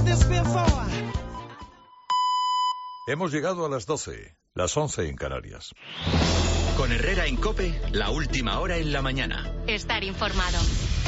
Hemos llegado a las 12, las 11 en Canarias. Con Herrera en COPE, la última hora en la mañana. Estar informado.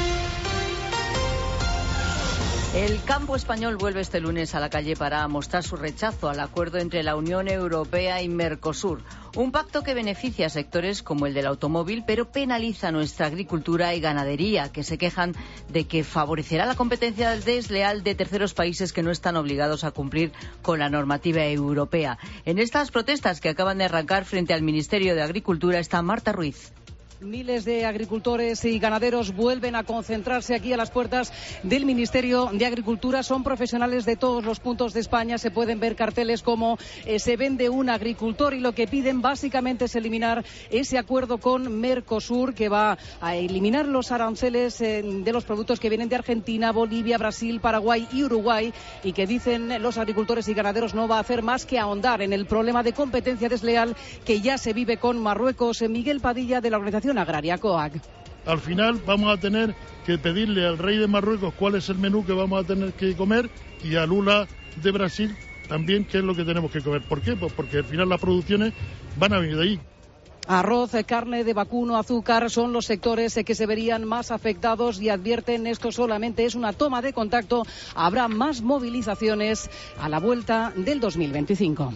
El campo español vuelve este lunes a la calle para mostrar su rechazo al acuerdo entre la Unión Europea y Mercosur. Un pacto que beneficia a sectores como el del automóvil, pero penaliza nuestra agricultura y ganadería, que se quejan de que favorecerá la competencia desleal de terceros países que no están obligados a cumplir con la normativa europea. En estas protestas que acaban de arrancar frente al Ministerio de Agricultura está Marta Ruiz. Miles de agricultores y ganaderos vuelven a concentrarse aquí a las puertas del Ministerio de Agricultura. Son profesionales de todos los puntos de España. Se pueden ver carteles como se vende un agricultor, y lo que piden básicamente es eliminar ese acuerdo con Mercosur, que va a eliminar los aranceles de los productos que vienen de Argentina, Bolivia, Brasil, Paraguay y Uruguay, y que dicen los agricultores y ganaderos no va a hacer más que ahondar en el problema de competencia desleal que ya se vive con Marruecos. Miguel Padilla, de la organización agraria COAG. Al final vamos a tener que pedirle al rey de Marruecos cuál es el menú que vamos a tener que comer, y a Lula de Brasil también qué es lo que tenemos que comer. ¿Por qué? Pues porque al final las producciones van a venir de ahí. Arroz, carne de vacuno, azúcar son los sectores que se verían más afectados, y advierten esto solamente es una toma de contacto. Habrá más movilizaciones a la vuelta del 2025.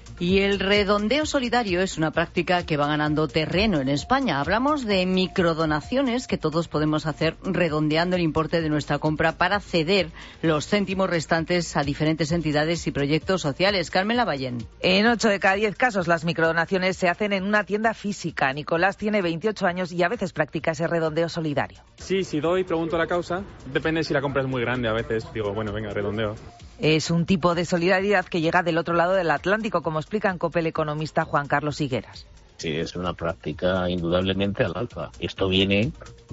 Y el redondeo solidario es una práctica que va ganando terreno en España. Hablamos de microdonaciones que todos podemos hacer redondeando el importe de nuestra compra para ceder los céntimos restantes a diferentes entidades y proyectos sociales. Carmen Lavallén. En 8 de cada 10 casos las microdonaciones se hacen en una tienda física. Nicolás tiene 28 años y a veces practica ese redondeo solidario. Sí, si doy, pregunto la causa. Depende si la compra es muy grande. A veces digo, bueno, venga, redondeo. Es un tipo de solidaridad que llega del otro lado del Atlántico, como explica en COPE el economista Juan Carlos Higueras. Sí, es una práctica indudablemente al alza. Esto viene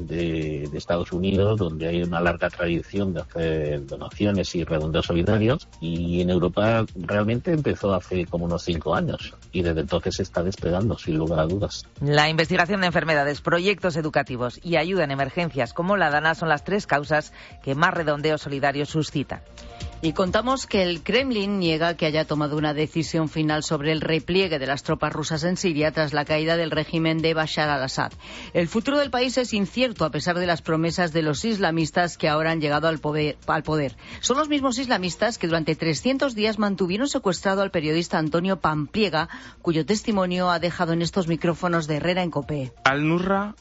de Estados Unidos, donde hay una larga tradición de hacer donaciones y redondeos solidarios, y en Europa realmente empezó hace como unos 5 años, y desde entonces se está despegando, sin lugar a dudas. La investigación de enfermedades, proyectos educativos y ayuda en emergencias como la DANA son las 3 causas que más redondeos solidarios suscitan. Y contamos que el Kremlin niega que haya tomado una decisión final sobre el repliegue de las tropas rusas en Siria tras la caída del régimen de Bashar al-Assad. El futuro del país es incierto a pesar de las promesas de los islamistas que ahora han llegado al poder. Son los mismos islamistas que durante 300 días mantuvieron secuestrado al periodista Antonio Pampliega, cuyo testimonio ha dejado en estos micrófonos de Herrera en COPE. Al-Nusra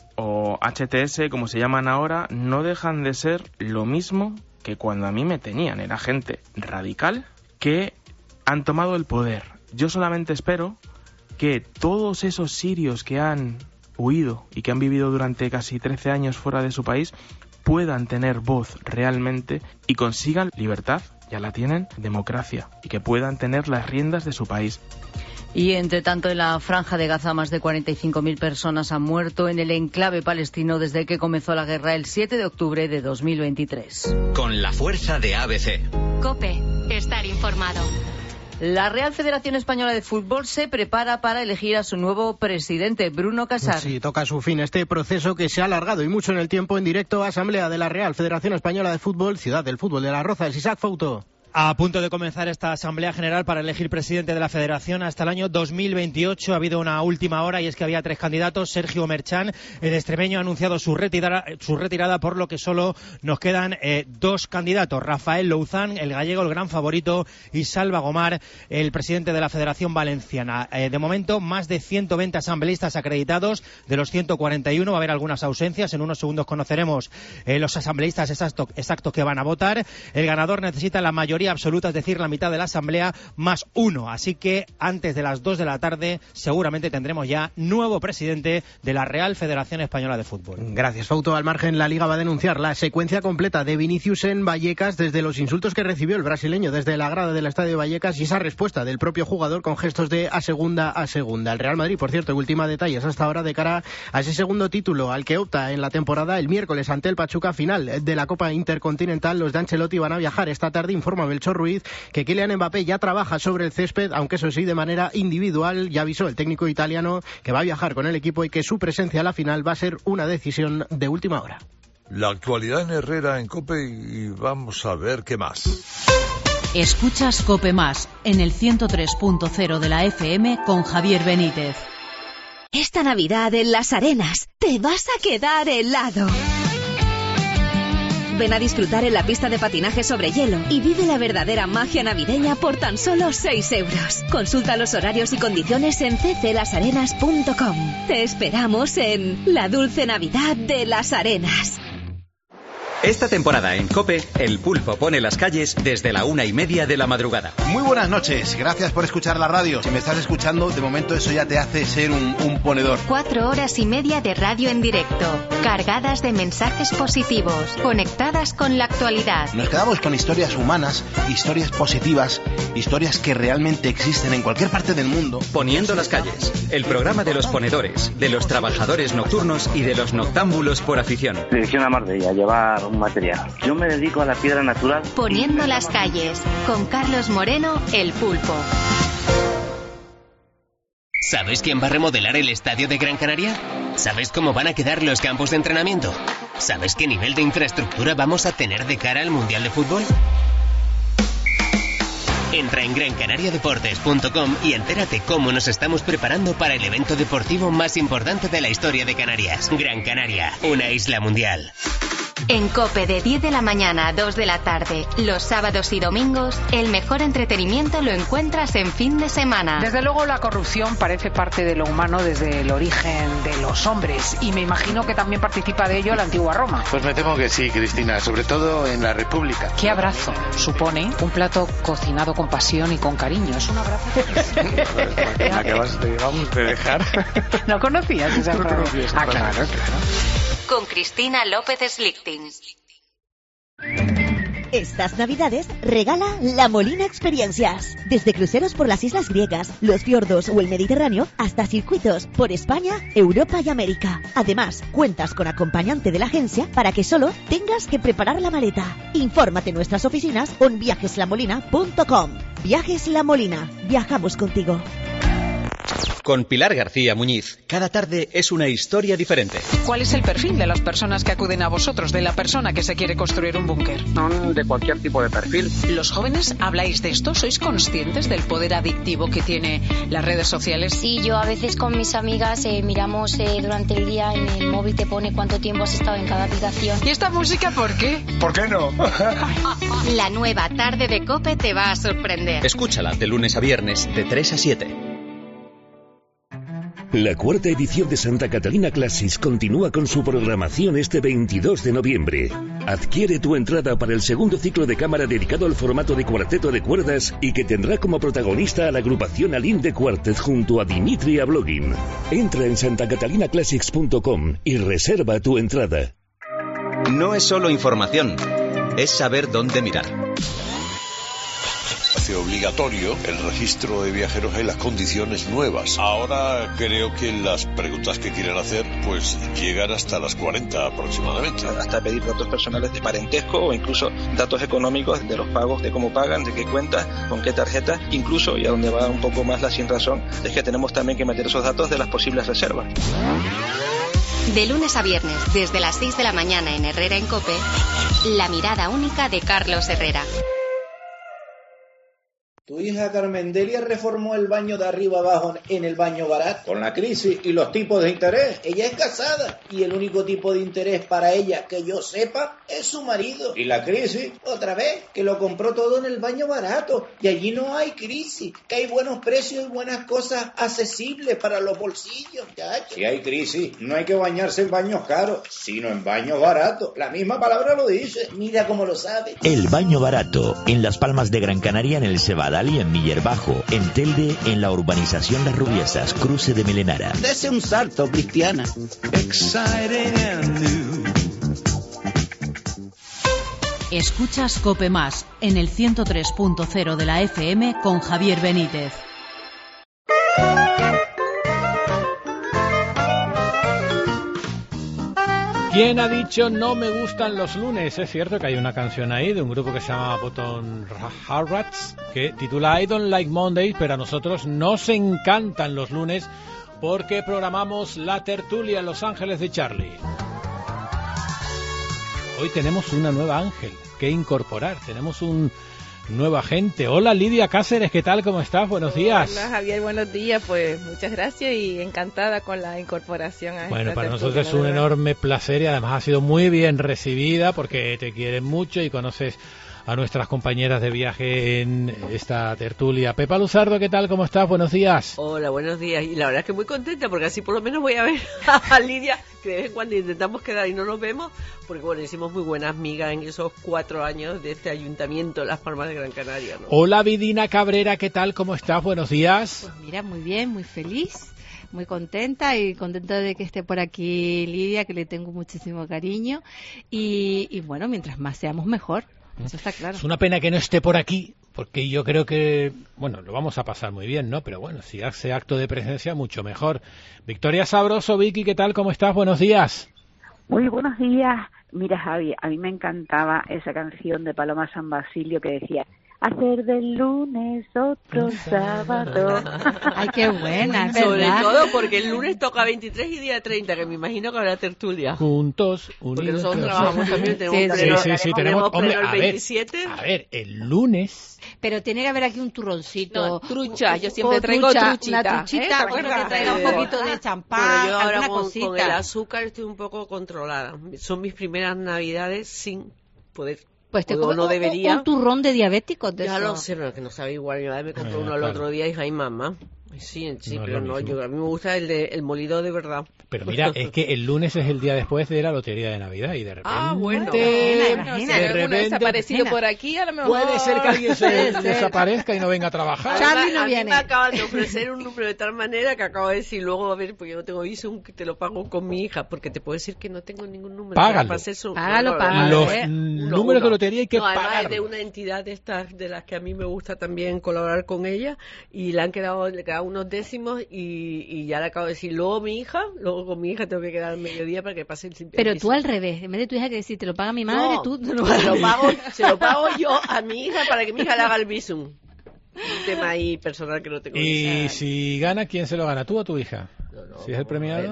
o HTS, como se llaman ahora, no dejan de ser lo mismo que cuando a mí me tenían. Era gente radical que han tomado el poder. Yo solamente espero que todos esos sirios que han huido y que han vivido durante casi 13 años fuera de su país puedan tener voz realmente y consigan libertad, ya la tienen, democracia, y que puedan tener las riendas de su país. Y, entre tanto, en la Franja de Gaza más de 45.000 personas han muerto en el enclave palestino desde que comenzó la guerra el 7 de octubre de 2023. Con la fuerza de ABC. COPE. Estar informado. La Real Federación Española de Fútbol se prepara para elegir a su nuevo presidente, Bruno Casar. Sí, toca su fin este proceso que se ha alargado y mucho en el tiempo. En directo, Asamblea de la Real Federación Española de Fútbol, Ciudad del Fútbol de Las Rozas. Isaac Fouto. A punto de comenzar esta Asamblea General para elegir presidente de la Federación hasta el año 2028. Ha habido una última hora y es que había 3 candidatos. Sergio Merchán, el extremeño, ha anunciado su retirada, por lo que solo nos quedan 2 candidatos. Rafael Louzán, el gallego, el gran favorito, y Salva Gomar, el presidente de la Federación Valenciana. De momento, más de 120 asambleístas acreditados. De los 141 va a haber algunas ausencias. En unos segundos conoceremos los asambleístas exactos que van a votar. El ganador necesita la mayoría absoluta, es decir, la mitad de la asamblea más 1. Así que antes de las 2 de la tarde seguramente tendremos ya nuevo presidente de la Real Federación Española de Fútbol. Gracias, Fouto. Al margen, la Liga va a denunciar la secuencia completa de Vinicius en Vallecas, desde los insultos que recibió el brasileño desde la grada del estadio de Vallecas y esa respuesta del propio jugador con gestos de a segunda. El Real Madrid, por cierto, última detalles hasta ahora de cara a ese segundo título al que opta en la temporada el miércoles ante el Pachuca, final de la Copa Intercontinental. Los de Ancelotti van a viajar esta tarde, informa Belchor Ruiz, que Kylian Mbappé ya trabaja sobre el césped, aunque eso sí de manera individual. Ya avisó el técnico italiano que va a viajar con el equipo y que su presencia a la final va a ser una decisión de última hora. La actualidad en Herrera en COPE y vamos a ver qué más. Escuchas COPE Más en el 103.0 de la FM con Javier Benítez. Esta Navidad en Las Arenas te vas a quedar helado. Ven a disfrutar en la pista de patinaje sobre hielo y vive la verdadera magia navideña por tan solo 6 euros. Consulta los horarios y condiciones en cclasarenas.com. Te esperamos en la dulce Navidad de Las Arenas. Esta temporada en COPE, el pulpo pone las calles desde la 1:30 de la madrugada. Muy buenas noches, gracias por escuchar la radio. Si me estás escuchando, de momento eso ya te hace ser un ponedor. 4 horas y media de radio en directo, cargadas de mensajes positivos, conectadas con la actualidad. Nos quedamos con historias humanas, historias positivas, historias que realmente existen en cualquier parte del mundo. Poniendo las calles, el programa de los ponedores, de los trabajadores nocturnos y de los noctámbulos por afición. Dirección a Marbella, llevar un material. Yo me dedico a la piedra natural. Poniendo las calles, con Carlos Moreno, el pulpo. ¿Sabes quién va a remodelar el estadio de Gran Canaria? ¿Sabes cómo van a quedar los campos de entrenamiento? ¿Sabes qué nivel de infraestructura vamos a tener de cara al Mundial de Fútbol? Entra en grancanariadeportes.com y entérate cómo nos estamos preparando para el evento deportivo más importante de la historia de Canarias. Gran Canaria, una isla mundial. En COPE de 10 de la mañana a 2 de la tarde, los sábados y domingos, el mejor entretenimiento lo encuentras en fin de semana. Desde luego la corrupción parece parte de lo humano desde el origen de los hombres y me imagino que también participa de ello la antigua Roma. Pues me temo que sí, Cristina, sobre todo en la República. ¿Qué abrazo supone un plato cocinado con pasión y con cariño? Es un abrazo. Me acabas de dejar. ¿No conocías esa frase? Ah, claro. Con Cristina López Slichting. Estas Navidades regala La Molina Experiencias. Desde cruceros por las islas griegas, los fiordos o el Mediterráneo, hasta circuitos por España, Europa y América. Además, cuentas con acompañante de la agencia para que solo tengas que preparar la maleta. Infórmate en nuestras oficinas o en viajeslamolina.com. Viajes La Molina. Viajamos contigo. Con Pilar García Muñiz, cada tarde es una historia diferente. ¿Cuál es el perfil de las personas que acuden a vosotros, de la persona que se quiere construir un búnker? Son de cualquier tipo de perfil. ¿Los jóvenes habláis de esto? ¿Sois conscientes del poder adictivo que tiene las redes sociales? Sí, yo a veces con mis amigas miramos durante el día en el móvil, te pone cuánto tiempo has estado en cada aplicación. ¿Y esta música por qué? ¿Por qué no? La nueva tarde de COPE te va a sorprender. Escúchala de lunes a viernes de 3 a 7. La cuarta edición de Santa Catalina Classics continúa con su programación este 22 de noviembre. Adquiere tu entrada para el segundo ciclo de cámara dedicado al formato de cuarteto de cuerdas y que tendrá como protagonista a la agrupación Aline de Quartet junto a Dimitri Ablogin. Entra en santacatalinaclassics.com y reserva tu entrada. No es solo información, es saber dónde mirar. Obligatorio el registro de viajeros en las condiciones nuevas. Ahora creo que las preguntas que quieren hacer pues llegan hasta las 40 aproximadamente. Hasta pedir datos personales de parentesco o incluso datos económicos de los pagos, de cómo pagan, de qué cuenta, con qué tarjeta, incluso, y a donde va un poco más la sin razón, es que tenemos también que meter esos datos de las posibles reservas. De lunes a viernes, desde las 6 de la mañana en Herrera en COPE, la mirada única de Carlos Herrera. Tu hija Carmendelia reformó el baño de arriba abajo en el baño barato. Con la crisis y los tipos de interés, ella es casada y el único tipo de interés para ella que yo sepa es su marido. Y la crisis, otra vez, que lo compró todo en el baño barato y allí no hay crisis, que hay buenos precios y buenas cosas accesibles para los bolsillos. Chacho. Si hay crisis, no hay que bañarse en baños caros, sino en baños baratos. La misma palabra lo dice, mira cómo lo sabe. El baño barato, en Las Palmas de Gran Canaria, en el Cebadal y en Miller Bajo, en Telde, en la urbanización Las Rubiesas, cruce de Melenara. Dese un salto, Cristiana. Escuchas COPE Más en el 103.0 de la FM con Javier Benítez. ¿Quién ha dicho no me gustan los lunes? Es cierto que hay una canción ahí de un grupo que se llama Bottom Harrats que titula I Don't Like Mondays, pero a nosotros nos encantan los lunes porque programamos la tertulia en Los Ángeles de Charlie. Hoy tenemos una nueva ángel que incorporar. Tenemos un nueva gente. Hola Lidia Cáceres, ¿qué tal? ¿Cómo estás? Buenos días. Hola Javier, buenos días. Pues muchas gracias y encantada con la incorporación a Bueno, esta para tertulia, nosotros es un enorme placer y además ha sido muy bien recibida porque te quieren mucho y conoces a nuestras compañeras de viaje en esta tertulia. Pepa Luzardo, ¿qué tal? ¿Cómo estás? Buenos días. Hola, buenos días. Y la verdad es que muy contenta porque así por lo menos voy a ver a Lidia, que de vez en cuando intentamos quedar y no nos vemos, porque bueno, hicimos muy buenas migas en esos 4 años de este ayuntamiento de Las Palmas de Gran Canaria, ¿no? Hola Vidina Cabrera, ¿qué tal? ¿Cómo estás? Buenos días. Pues mira, muy bien, muy feliz, muy contenta y contenta de que esté por aquí Lidia, que le tengo muchísimo cariño y bueno, mientras más seamos mejor. Eso está claro. Es una pena que no esté por aquí, porque yo creo que, bueno, lo vamos a pasar muy bien, ¿no? Pero bueno, si hace acto de presencia, mucho mejor. Victoria Sabroso, Vicky, ¿qué tal? ¿Cómo estás? Buenos días. Muy buenos días. Mira, Javi, a mí me encantaba esa canción de Paloma San Basilio que decía: hacer del lunes otro sábado. Ay, qué buena, ¿verdad? Sobre todo porque el lunes toca 23 y día 30, que me imagino que habrá tertulia. Juntos, unidos. Porque nosotros trabajamos también, tenemos tenemos hombre, el 27. A ver, el lunes. Pero tiene que haber aquí un turroncito. No, trucha, yo siempre traigo truchita. Una truchita, ¿te acuerdas? que traiga un poquito de champán, Bueno, yo ahora alguna cosita. con el azúcar estoy un poco controlada. Son mis primeras navidades sin poder. Pues te no debería. Un turrón de diabéticos de ya eso. lo sé, pero que no sabe igual. Mi madre me compró uno el otro día y ay, mamá. Sí, No, pero no, a mí me gusta el molido de verdad. Pero mira, es que el lunes es el día después de la lotería de Navidad y de repente... Ah, bueno. Si alguno desaparecido por aquí, a lo mejor... Puede ser que alguien se desaparezca y no venga a trabajar. Charlie no a mí viene. me acaban de ofrecer un número de tal manera que acabo de decir luego, a ver, porque yo no tengo Bizum, que te lo pago con mi hija, porque te puedo decir que no tengo ningún número. Págalo. Págalo. Los números de lotería hay que además pagar. es de una entidad de estas de las que a mí me gusta también colaborar con ella y le quedaban unos décimos y ya le acabo de decir, luego con mi hija tengo que quedar al mediodía para que pase el simple. Pero tú al revés, en vez de tu hija que decir te lo paga mi madre, no, tú se lo pago yo a mi hija para que mi hija le haga el Bizum. Un tema ahí personal que no tengo. Y si gana, ¿quién se lo gana? ¿Tú o tu hija? No, si es el premiado.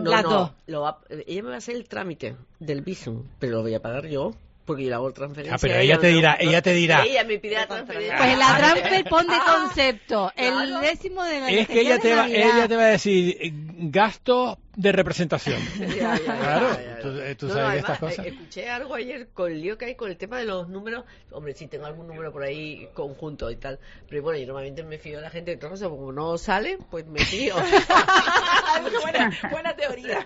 Ella me va a hacer el trámite del Bizum, pero lo voy a pagar yo. Porque yo le hago transferencia. Ah, pero ella te dirá. Ella me pide la transferencia. Pues la transfer pon de concepto. El décimo de la es que ella te va a decir gasto de representación. Claro, tú sabes de estas cosas. Escuché algo ayer con el lío que hay con el tema de los números. Hombre, sí tengo algún número por ahí conjunto y tal. Pero bueno, yo normalmente me fío de la gente de otra cosa. Como no sale, pues me fío. buena teoría.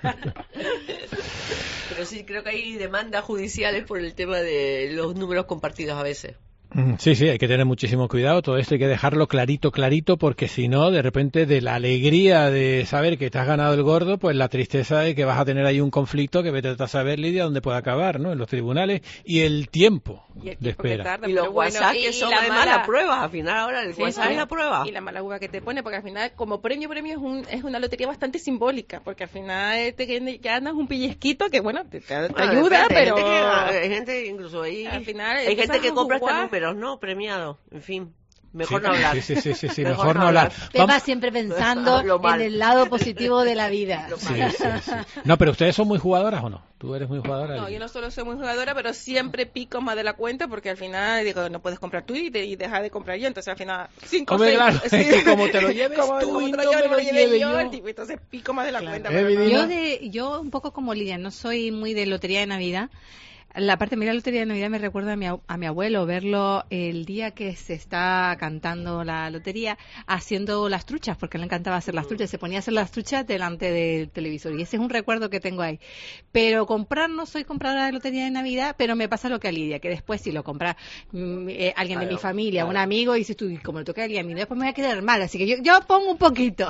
Pero sí, creo que hay demandas judiciales por el tema de los números compartidos a veces. Sí, hay que tener muchísimo cuidado, todo esto hay que dejarlo clarito, porque si no, de repente de la alegría de saber que te has ganado el gordo, pues la tristeza de que vas a tener ahí un conflicto que vete a saber, Lidia, dónde puede acabar, ¿no? En los tribunales y el tiempo de espera. Y los WhatsApp que son además la prueba, al final ahora el WhatsApp es la prueba. Y la mala uva que te pone, porque al final como premio es una lotería bastante simbólica, porque al final te ganas un pellizquito que bueno, te ayuda, pero... Hay gente incluso ahí... Al final hay gente que compra hasta números, ¿no? Premiado, en fin. Mejor no hablar. Sí, mejor no hablar. Pepa siempre pensando en el lado positivo de la vida. Sí. No, pero ¿ustedes son muy jugadoras o no? ¿Tú eres muy jugadora? No, yo no solo soy muy jugadora, pero siempre pico más de la cuenta porque al final digo, no puedes comprar tú y deja de comprar yo. Entonces al final, 5 o 6. Claro, sí. Es que como te lo lleves tú y no me lo lleve yo. Entonces pico más de la cuenta. Yo un poco como Lidia, no soy muy de lotería de Navidad. La parte de la lotería de Navidad me recuerda a mi abuelo, verlo el día que se está cantando la lotería, haciendo las truchas, porque le encantaba hacer las truchas, se ponía a hacer las truchas delante del televisor, y ese es un recuerdo que tengo ahí. Pero no soy compradora de lotería de Navidad, pero me pasa lo que a Lidia, que después si lo compra alguien de mi familia, un amigo, y dices tú, como le toca a Lidia, después me voy a quedar mal, así que yo pongo un poquito.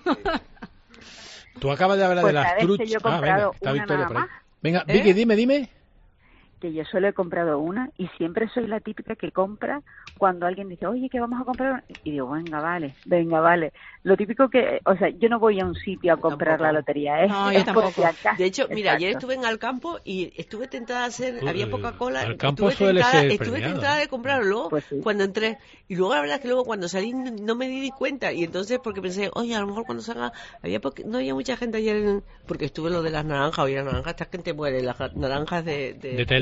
Tú acabas de hablar de las truchas. Yo he comprado está una Victoria nada por ahí. más. Venga, Vicky, dime. Que yo solo he comprado una y siempre soy la típica que compra cuando alguien dice, oye, que vamos a comprar una. Y digo, venga, vale. Lo típico que, o sea, yo no voy a un sitio a comprar la lotería, No, yo tampoco. De hecho, mira, ayer estuve en Alcampo y estuve tentada de hacer, había poca cola. Alcampo suele ser estuve tentada de comprarlo cuando entré. Y luego la verdad es que luego cuando salí no me di cuenta. Y entonces, porque pensé, oye, a lo mejor cuando salga, no había mucha gente ayer, porque estuve lo de las naranjas, oye, las naranjas, esta gente muere, las naranjas de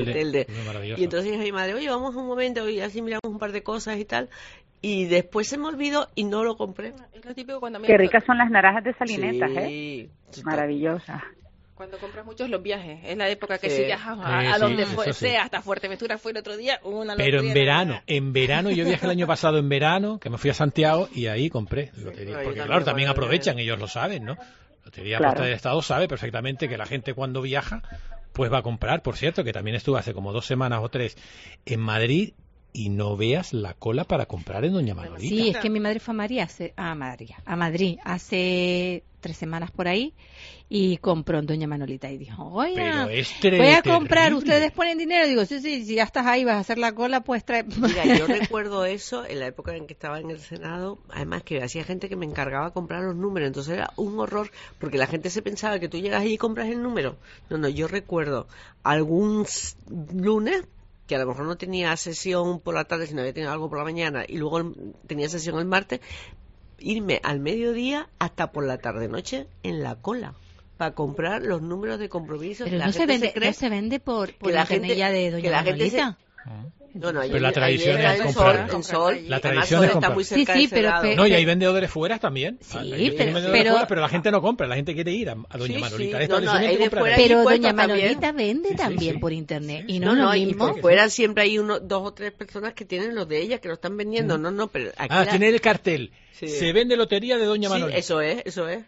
Telde. Maravilloso. Y entonces dije a mi madre, oye, vamos un momento y así miramos un par de cosas y tal. Y después se me olvidó y no lo compré. Es lo típico cuando Qué ricas son las naranjas de Salinetas, sí, maravillosas. Cuando compras muchos los viajes, es la época que Sí. si viajas a Sí, donde sí, fue, eso sí. sea, hasta Fuerteventura fue el otro día, una Pero lotería. en verano, yo viajé el año pasado en verano, que me fui a Santiago y ahí compré lotería. ahí Porque también claro, también vale. aprovechan, ellos lo saben, ¿no? Lotería Claro. Posta del Estado sabe perfectamente que la gente cuando viaja, pues va a comprar. Por cierto, que también estuve hace como 2 semanas o 3 en Madrid y no veas la cola para comprar en Doña Manolita. Sí, es que mi madre fue a Madrid hace 3 semanas por ahí y compró en Doña Manolita y dijo, oiga, Pero es voy a comprar, terrible. ustedes ponen dinero. Digo, sí, si ya estás ahí, vas a hacer la cola, pues trae. Mira, yo recuerdo eso en la época en que estaba en el Senado, además que hacía gente que me encargaba comprar los números, entonces era un horror, porque la gente se pensaba que tú llegas ahí y compras el número. No, yo recuerdo algún lunes que a lo mejor no tenía sesión por la tarde, sino había tenido algo por la mañana, y luego tenía sesión el martes, irme al mediodía hasta por la tarde-noche en la cola para comprar los números de compromiso. Pero La no se gente vende, cree no se vende por que la internet gente- ya de que Doña la gente se- Manolita. No, Pero la tradición ayer es en comprar. en Sol. La Además, tradición Sol es está comprar. muy cerca Sí, del pero Senado. No, y hay vendedores fuera también. Sí, Hay pero- vendedores pero- fuera, pero la gente no compra, la gente quiere ir a Doña Sí, Manolita. sí. Esta No, establecimiento hay de compra fuera ahí. Pero puestos Doña también. Manolita vende Sí, sí, también sí. por internet. Y No, no, no, lo y mismo. por fuera siempre hay 2 o 3 personas que tienen los de ella, que lo están vendiendo. No, pero aquí Tiene el cartel. Sí. Se vende lotería de Doña Sí, Manolita. eso es.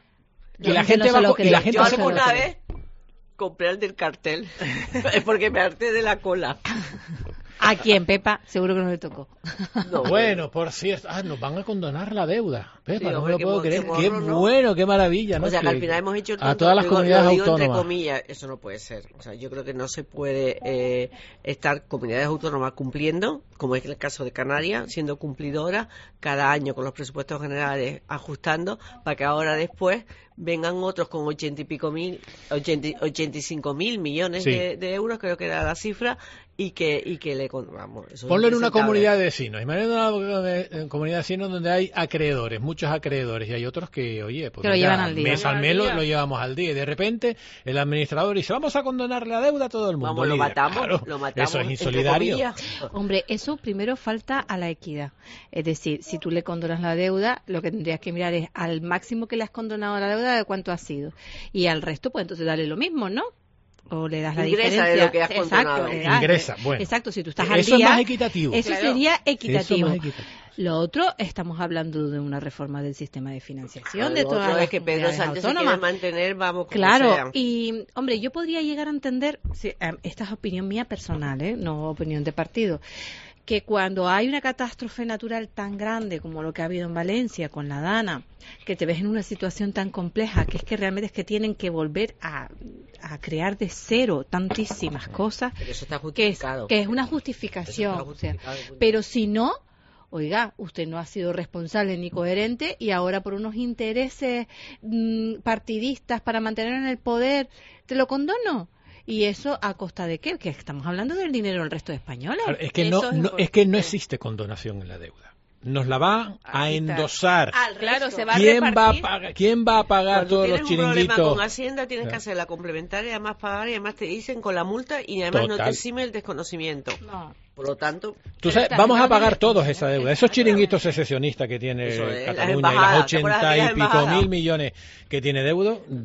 Y la gente va y la gente Yo se alguna compra. vez compré el del cartel, es porque me harté de la cola. ¿A quién, Pepa? Seguro que no le tocó. No, Bueno, por cierto, nos van a condonar la deuda. Pepa, Sí, no hombre, me lo puedo qué creer. morro, Qué ¿no? bueno, qué maravilla, ¿no? O sea, que al final hemos hecho el a tonto, todas las lo digo comunidades entre autónomas. comillas, eso no puede ser. O sea, yo creo que no se puede estar comunidades autónomas cumpliendo, como es el caso de Canarias, siendo cumplidora cada año con los presupuestos generales ajustando, para que ahora después vengan otros con 85.000 millones Sí. de euros, creo que era la cifra, y que le vamos. Eso es Ponlo en una impresentable. comunidad de vecinos. Imagínate una comunidad de vecinos donde hay acreedores, muchos acreedores, y hay otros que, oye, pues Que lo mira, llevan al día. mes al mes lo llevamos al día, y de repente el administrador dice, vamos a condonar la deuda a todo el mundo. Vamos, lo Líder. matamos, Claro, lo matamos. eso es entre insolidario. comillas. Hombre, eso primero falta a la equidad. Es decir, si tú le condonas la deuda, lo que tendrías que mirar es al máximo que le has condonado la deuda, de cuánto ha sido. Y al resto, pues entonces dale lo mismo, ¿no? O le das la Ingresa diferencia. de lo que has Exacto, condonado. le das. Ingresa, bueno. Exacto, si tú estás Eso al es día. más equitativo. Eso Claro. sería Eso equitativo. más equitativo. Lo otro, estamos hablando de una reforma del sistema de financiación de Lo todas otro las es que Pedro comunidades Sánchez se autónomas. quiere mantener, vamos, como Claro, sea. y hombre, yo podría llegar a entender, esta es opinión mía personal, no opinión de partido, que cuando hay una catástrofe natural tan grande como lo que ha habido en Valencia con la Dana, que te ves en una situación tan compleja, que es que realmente es que tienen que volver a crear de cero tantísimas cosas, Pero eso está que es, justificado. que es una justificación, Eso está o sea, justificado. pero si no, oiga, usted no ha sido responsable ni coherente y ahora por unos intereses partidistas para mantener en el poder, te lo condono. ¿Y eso a costa de qué? Que estamos hablando del dinero del resto de españoles. Claro, es que Eso es que no existe condonación en la deuda. Nos la van a endosar. Claro, se va a ¿Quién repartir. va a pagar Cuando todos los tienes un problema chiringuitos? con Hacienda tienes que hacer la complementaria, además pagar y además te dicen con la multa y además no Total. te exime el desconocimiento. No. Por lo tanto, Tú sabes, vamos a pagar todos esa deuda. Esos chiringuitos secesionistas que tiene Eso es, las Cataluña y las embajadas, ¿te acuerdas de 80 y las pico embajadas? mil millones que tiene de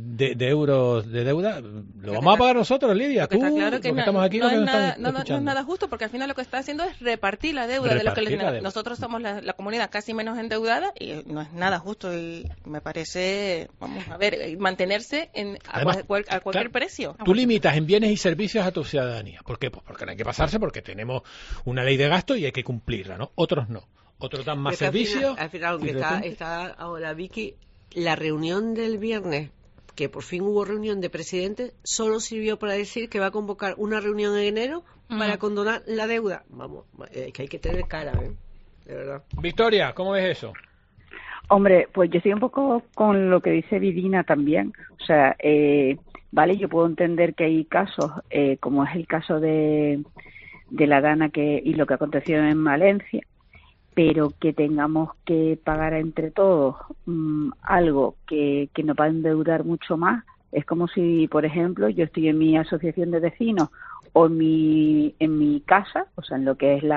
euros de deuda, lo vamos a pagar nosotros, Lidia. Porque Tú, está claro que los que estamos aquí, no los que es nos nada, están no es escuchando. nada justo, porque al final lo que está haciendo es repartir la deuda de lo que Repartir la deuda. nosotros somos la comunidad casi menos endeudada y no es nada justo y me parece, vamos a ver, mantenerse Además, a cualquier claro, precio. Tú limitas en bienes y servicios a tu ciudadanía. ¿Por qué? Pues porque no hay que pasarse, porque tenemos una ley de gasto y hay que cumplirla, ¿no? Otros no. Otros dan más pero que servicios. al final, aunque y de repente- está ahora Vicky, la reunión del viernes, que por fin hubo reunión de presidentes, solo sirvió para decir que va a convocar una reunión en enero para condonar la deuda. Vamos, es que hay que tener cara, de verdad. Victoria, ¿cómo ves eso? Hombre, pues yo estoy un poco con lo que dice Vidina también. O sea, vale, yo puedo entender que hay casos, como es el caso de la Dana y lo que aconteció en Valencia, pero que tengamos que pagar entre todos algo que nos va a endeudar mucho más. Es como si, por ejemplo, yo estoy en mi asociación de vecinos, o en mi casa, o sea, en lo que es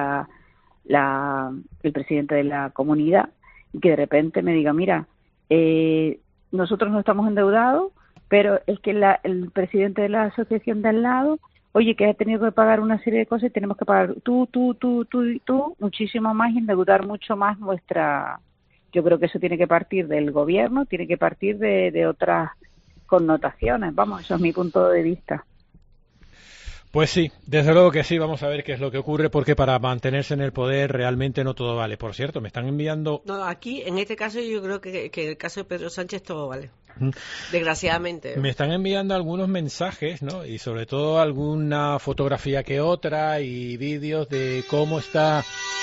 el presidente de la comunidad, y que de repente me diga, mira, nosotros no estamos endeudados, pero es que el presidente de la asociación de al lado, oye, que ha tenido que pagar una serie de cosas y tenemos que pagar tú, muchísimo más y endeudar mucho más nuestra... Yo creo que eso tiene que partir del gobierno, tiene que partir de otras connotaciones, vamos, eso es mi punto de vista. Pues sí, desde luego que sí, vamos a ver qué es lo que ocurre, porque para mantenerse en el poder realmente no todo vale. Por cierto, me están enviando... No, aquí, en este caso, yo creo que en el caso de Pedro Sánchez todo vale. Desgraciadamente. Me están enviando algunos mensajes, ¿no? Y sobre todo alguna fotografía que otra y vídeos de cómo está...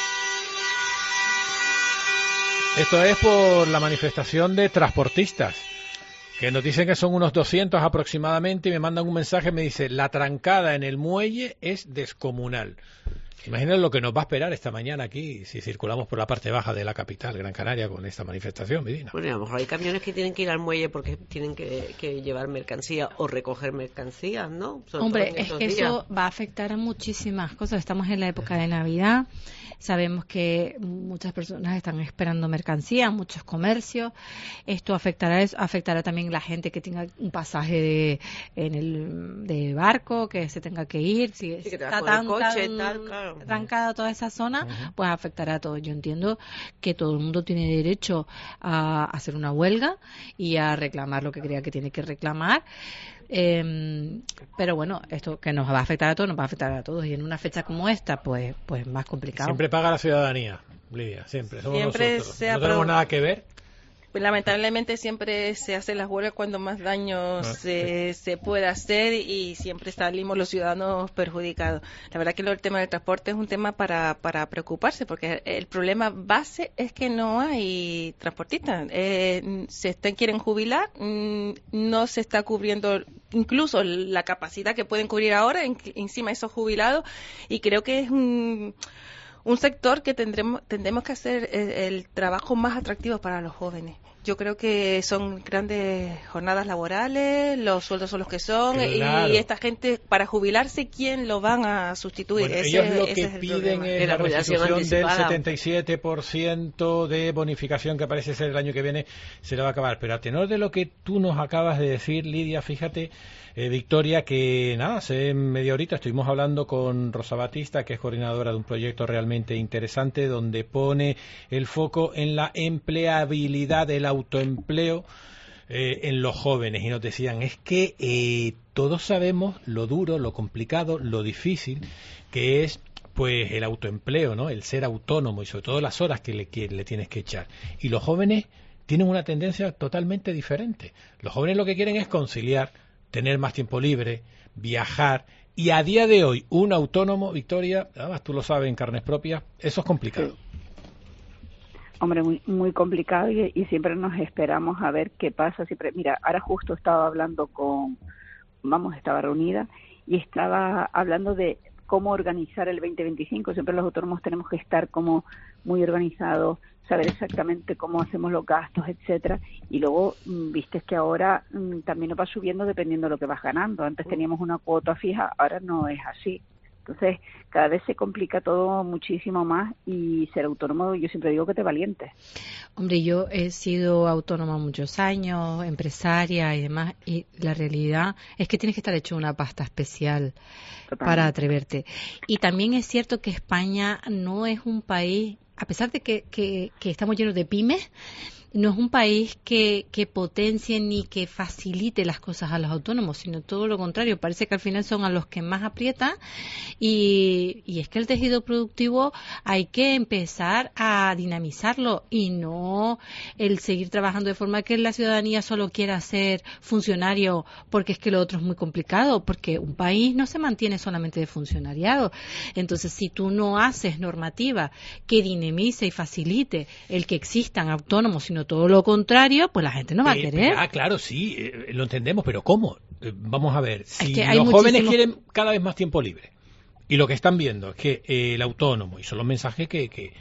Esto es por la manifestación de transportistas, que nos dicen que son unos 200 aproximadamente, y me mandan un mensaje, me dice, la trancada en el muelle es descomunal. Imaginen lo que nos va a esperar esta mañana aquí si circulamos por la parte baja de la capital, Gran Canaria, con esta manifestación, Medina. Bueno, a lo mejor hay camiones que tienen que ir al muelle porque tienen que llevar mercancía o recoger mercancías, ¿no? Hombre, es que eso va a afectar a muchísimas cosas. Estamos en la época de Navidad. Sabemos que muchas personas están esperando mercancía, muchos comercios. Esto afectará también a la gente que tenga un pasaje de barco, que se tenga que ir. Si está tan trancada toda esa zona, pues afectará a todos. Yo entiendo que todo el mundo tiene derecho a hacer una huelga y a reclamar lo que crea que tiene que reclamar. Pero bueno, esto que nos va a afectar a todos, nos va a afectar a todos, y en una fecha como esta, pues más complicado. Siempre paga la ciudadanía, Lidia, siempre somos siempre nosotros. No tenemos nada que ver. Lamentablemente siempre se hacen las huelgas cuando más daño se puede hacer, y siempre salimos los ciudadanos perjudicados. La verdad que el tema del transporte es un tema para preocuparse, porque el problema base es que no hay transportistas. Quieren jubilar, no se está cubriendo incluso la capacidad que pueden cubrir ahora encima de esos jubilados, y creo que es un sector que tendremos que hacer el trabajo más atractivo para los jóvenes. Yo creo que son grandes jornadas laborales, los sueldos son los que son, claro. Y esta gente, para jubilarse, ¿quién lo van a sustituir? Bueno, ellos lo que piden es la restitución del 77% de bonificación, que parece ser el año que viene se le va a acabar. Pero a tenor de lo que tú nos acabas de decir, Lidia, fíjate, Victoria, que nada, hace media horita estuvimos hablando con Rosa Batista, que es coordinadora de un proyecto realmente interesante, donde pone el foco en la empleabilidad, el autoempleo en los jóvenes, y nos decían, es que todos sabemos lo duro, lo complicado, lo difícil que es pues el autoempleo, ¿no? El ser autónomo, y sobre todo las horas que le tienes que echar. Y los jóvenes tienen una tendencia totalmente diferente. Los jóvenes lo que quieren es conciliar, tener más tiempo libre, viajar, y a día de hoy un autónomo, Victoria, además tú lo sabes en carnes propias, eso es complicado. Sí. Hombre, muy, muy complicado, y siempre nos esperamos a ver qué pasa. Siempre, mira, ahora justo estaba hablando estaba reunida y estaba hablando de cómo organizar el 2025. Siempre los autónomos tenemos que estar como muy organizados, saber exactamente cómo hacemos los gastos, etcétera. Y luego, viste que ahora también nos va subiendo dependiendo de lo que vas ganando. Antes teníamos una cuota fija, ahora no es así. Entonces, cada vez se complica todo muchísimo más, y ser autónomo, yo siempre digo que te valientes. Hombre, yo he sido autónoma muchos años, empresaria y demás, y la realidad es que tienes que estar hecho una pasta especial. Totalmente. Para atreverte. Y también es cierto que España no es un país, a pesar de que estamos llenos de pymes, no es un país que potencie ni que facilite las cosas a los autónomos, sino todo lo contrario. Parece que al final son a los que más aprietan, y es que el tejido productivo hay que empezar a dinamizarlo, y no el seguir trabajando de forma que la ciudadanía solo quiera ser funcionario, porque es que lo otro es muy complicado, porque un país no se mantiene solamente de funcionariado. Entonces, si tú no haces normativa que dinamice y facilite el que existan autónomos, sino todo lo contrario, pues la gente no va a querer. Claro, sí, lo entendemos, pero ¿cómo? Vamos a ver, si los jóvenes quieren cada vez más tiempo libre, y lo que están viendo es que el autónomo, y son los mensajes que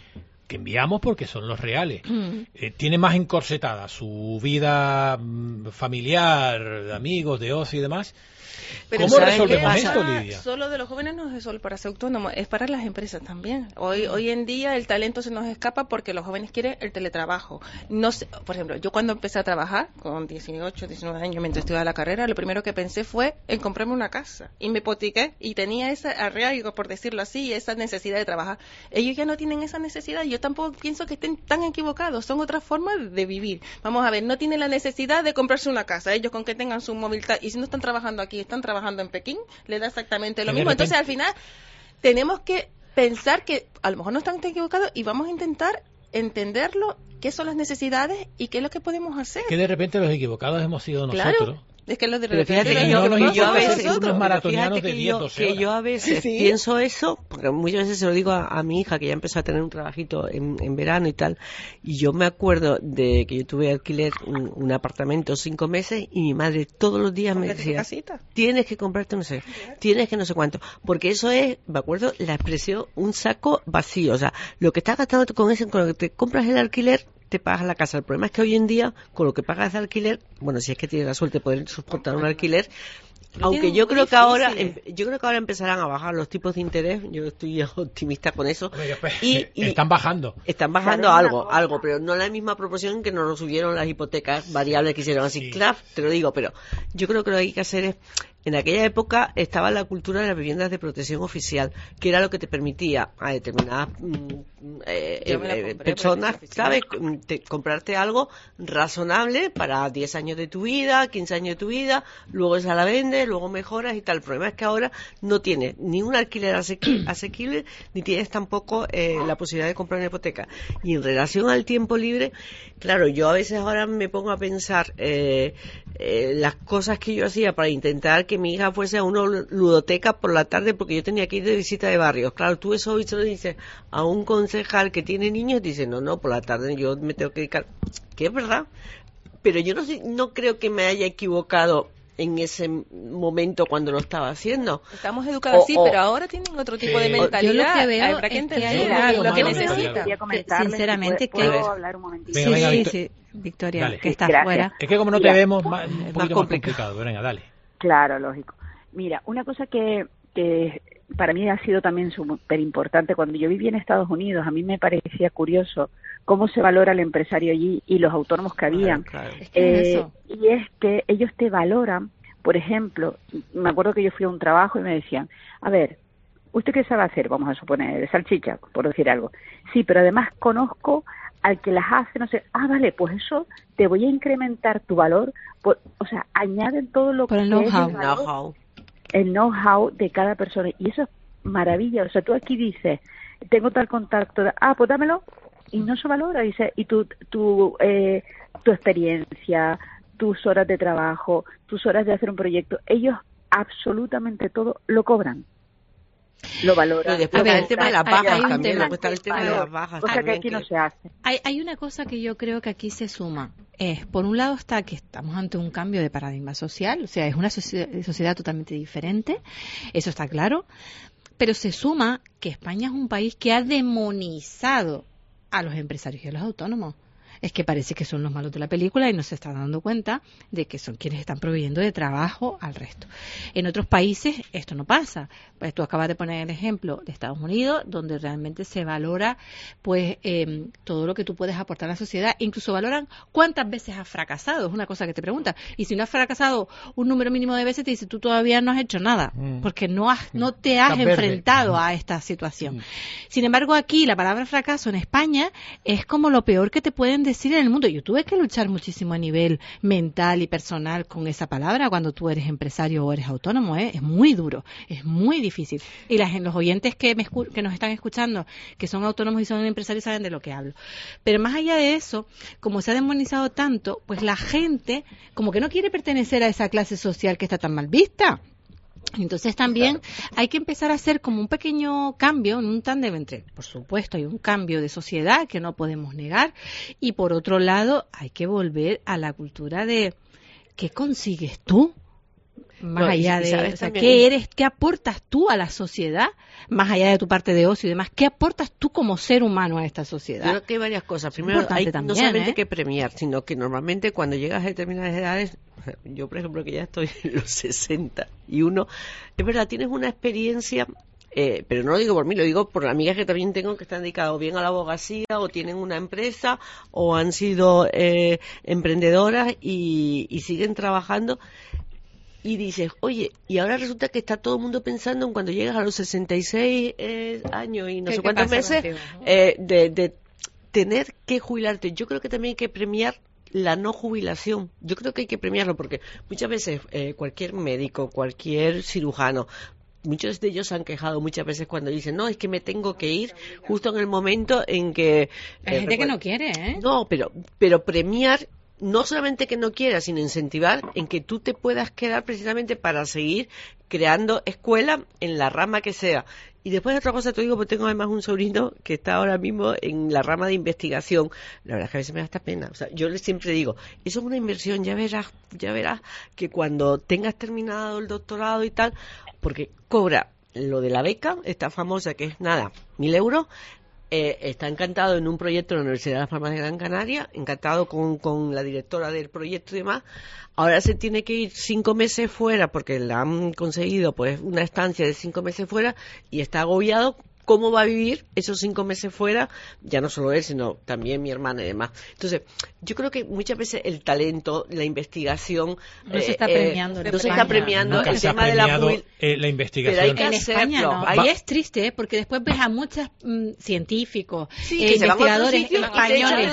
que enviamos porque son los reales, tiene más encorsetada su vida familiar, de amigos, de ocio y demás. Pero ¿Cómo resolvemos esto, Lidia? Solo de los jóvenes no es solo para ser autónomos, es para las empresas también. Hoy en día el talento se nos escapa porque los jóvenes quieren el teletrabajo. No sé, por ejemplo, yo cuando empecé a trabajar con 18, 19 años mientras estudiaba la carrera, lo primero que pensé fue en comprarme una casa y me hipotequé y tenía ese arraigo, por decirlo así, esa necesidad de trabajar. Ellos ya no tienen esa necesidad y yo tampoco pienso que estén tan equivocados, son otras formas de vivir. Vamos a ver, no tienen la necesidad de comprarse una casa, ellos con que tengan su movilidad y si no están trabajando aquí, están trabajando en Pekín, le da exactamente lo mismo. Entonces, al final, tenemos que pensar que a lo mejor no están equivocados y vamos a intentar entenderlo, qué son las necesidades y qué es lo que podemos hacer. Que de repente los equivocados hemos sido nosotros. Claro. Es que lo de pero fíjate que yo a veces unos maratonianos de 10, 12 horas. Yo a veces pienso eso, porque muchas veces se lo digo a mi hija, que ya empezó a tener un trabajito en verano y tal, y yo me acuerdo de que yo tuve alquiler un apartamento 5 meses y mi madre todos los días me decía, tienes que comprarte no sé, tienes que no sé cuánto, porque eso es, me acuerdo, la expresión un saco vacío, o sea, lo que estás gastando con lo que te compras el alquiler, te pagas la casa. El problema es que hoy en día, con lo que pagas de alquiler, bueno, si es que tienes la suerte de poder soportar un alquiler, aunque yo creo que ahora empezarán a bajar los tipos de interés, yo estoy optimista con eso. Y están bajando. Están bajando algo, pero no la misma proporción que nos lo subieron las hipotecas variables que hicieron así. Claro, te lo digo, pero yo creo que lo que hay que hacer es, en aquella época estaba la cultura de las viviendas de protección oficial, que era lo que te permitía a determinadas personas, ¿sabes? Comprarte algo razonable para 10 años de tu vida, 15 años de tu vida, luego esa la vendes, luego mejoras y tal. El problema es que ahora no tienes ni un alquiler asequible, ni tienes tampoco la posibilidad de comprar una hipoteca. Y en relación al tiempo libre, claro, yo a veces ahora me pongo a pensar las cosas que yo hacía para intentar que mi hija fuese a una ludoteca por la tarde porque yo tenía que ir de visita de barrios. Claro, tú eso hoy se lo dices a un concejal que tiene niños, dice, no, por la tarde yo me tengo que dedicar, que es verdad, pero yo no creo que me haya equivocado en ese momento cuando lo estaba haciendo. Estamos educados así, pero ahora tienen otro tipo de mentalidad. Yo lo que veo habrá que es que entender lo que necesita. Sinceramente, ¿puedo hablar un momentito? Sí, Victoria, dale. que estás fuera. Es que como no te vemos, un poquito más complicado. Venga, dale. Claro, lógico. Mira, una cosa que para mí ha sido también súper importante, cuando yo viví en Estados Unidos, a mí me parecía curioso cómo se valora el empresario allí y los autónomos que habían. Claro. Y es que ellos te valoran, por ejemplo, me acuerdo que yo fui a un trabajo y me decían, a ver, ¿usted qué sabe hacer? Vamos a suponer, de salchicha, por decir algo. Sí, pero además conozco al que las hace, no sé, vale, pues eso te voy a incrementar tu valor, o sea, añaden todo lo que es el know-how de cada persona, y eso es maravilla. O sea, tú aquí dices, tengo tal contacto, pues dámelo, y no se valora, dice, y tu experiencia, tus horas de trabajo, tus horas de hacer un proyecto, ellos absolutamente todo lo cobran. Lo valoran. Después está el tema de las bajas también. Está el tema de las bajas. Cosa que aquí no se hace. Hay una cosa que yo creo que aquí se suma. Por un lado está que estamos ante un cambio de paradigma social, o sea, es una sociedad totalmente diferente, eso está claro, pero se suma que España es un país que ha demonizado a los empresarios y a los autónomos. Es que parece que son los malos de la película y no se está dando cuenta de que son quienes están proveyendo de trabajo al resto. En otros países esto no pasa. Pues tú acabas de poner el ejemplo de Estados Unidos, donde realmente se valora pues todo lo que tú puedes aportar a la sociedad. Incluso valoran cuántas veces has fracasado. Es una cosa que te preguntan. Y si no has fracasado un número mínimo de veces, te dice tú todavía no has hecho nada, porque no te has enfrentado a esta situación. Sin embargo, aquí la palabra fracaso en España es como lo peor que te pueden decir en el mundo. Yo tuve que luchar muchísimo a nivel mental y personal con esa palabra cuando tú eres empresario o eres autónomo, es muy duro, es muy difícil. Y los oyentes que nos están escuchando, que son autónomos y son empresarios, saben de lo que hablo. Pero más allá de eso, como se ha demonizado tanto, pues la gente como que no quiere pertenecer a esa clase social que está tan mal vista. Entonces también hay que empezar a hacer como un pequeño cambio, un tándem entre, por supuesto, hay un cambio de sociedad que no podemos negar, y por otro lado hay que volver a la cultura de ¿qué consigues tú Más allá de, o sea, ¿qué eres, qué aportas tú a la sociedad? Más allá de tu parte de ocio y demás, ¿qué aportas tú como ser humano a esta sociedad? Yo creo que hay varias cosas. Primero, hay no solamente que premiar, sino que normalmente cuando llegas a determinadas edades, yo por ejemplo que ya estoy en los 61, es verdad, tienes una experiencia, pero no lo digo por mí, lo digo por amigas que también tengo que están dedicadas bien a la abogacía o tienen una empresa o han sido emprendedoras y siguen trabajando. Y dices, oye, y ahora resulta que está todo el mundo pensando en cuando llegas a los 66 años y no sé cuántos meses de tener que jubilarte. Yo creo que también hay que premiar la no jubilación. Yo creo que hay que premiarlo porque muchas veces cualquier médico, cualquier cirujano, muchos de ellos se han quejado muchas veces cuando dicen, no, es que me tengo que ir justo en el momento en que... Hay gente que no quiere, ¿eh? No, pero premiar... No solamente que no quieras, sino incentivar en que tú te puedas quedar precisamente para seguir creando escuela en la rama que sea. Y después otra cosa te digo, porque tengo además un sobrino que está ahora mismo en la rama de investigación. La verdad es que a veces me da esta pena. O sea, yo le siempre digo, eso es una inversión, ya verás que cuando tengas terminado el doctorado y tal, porque cobra lo de la beca, esta famosa que es nada, 1.000 euros, está encantado en un proyecto en la Universidad de Las Palmas de Gran Canaria, encantado con la directora del proyecto y demás. Ahora se tiene que ir 5 meses fuera porque le han conseguido pues una estancia de 5 meses fuera y está agobiado. ¿Cómo va a vivir esos 5 meses fuera? Ya no solo él, sino también mi hermana y demás. Entonces, yo creo que muchas veces el talento, la investigación... No se está premiando. No se está premiando el tema de la investigación. Pero hay que en España no. Ahí es triste, porque después ves a muchos científicos, investigadores españoles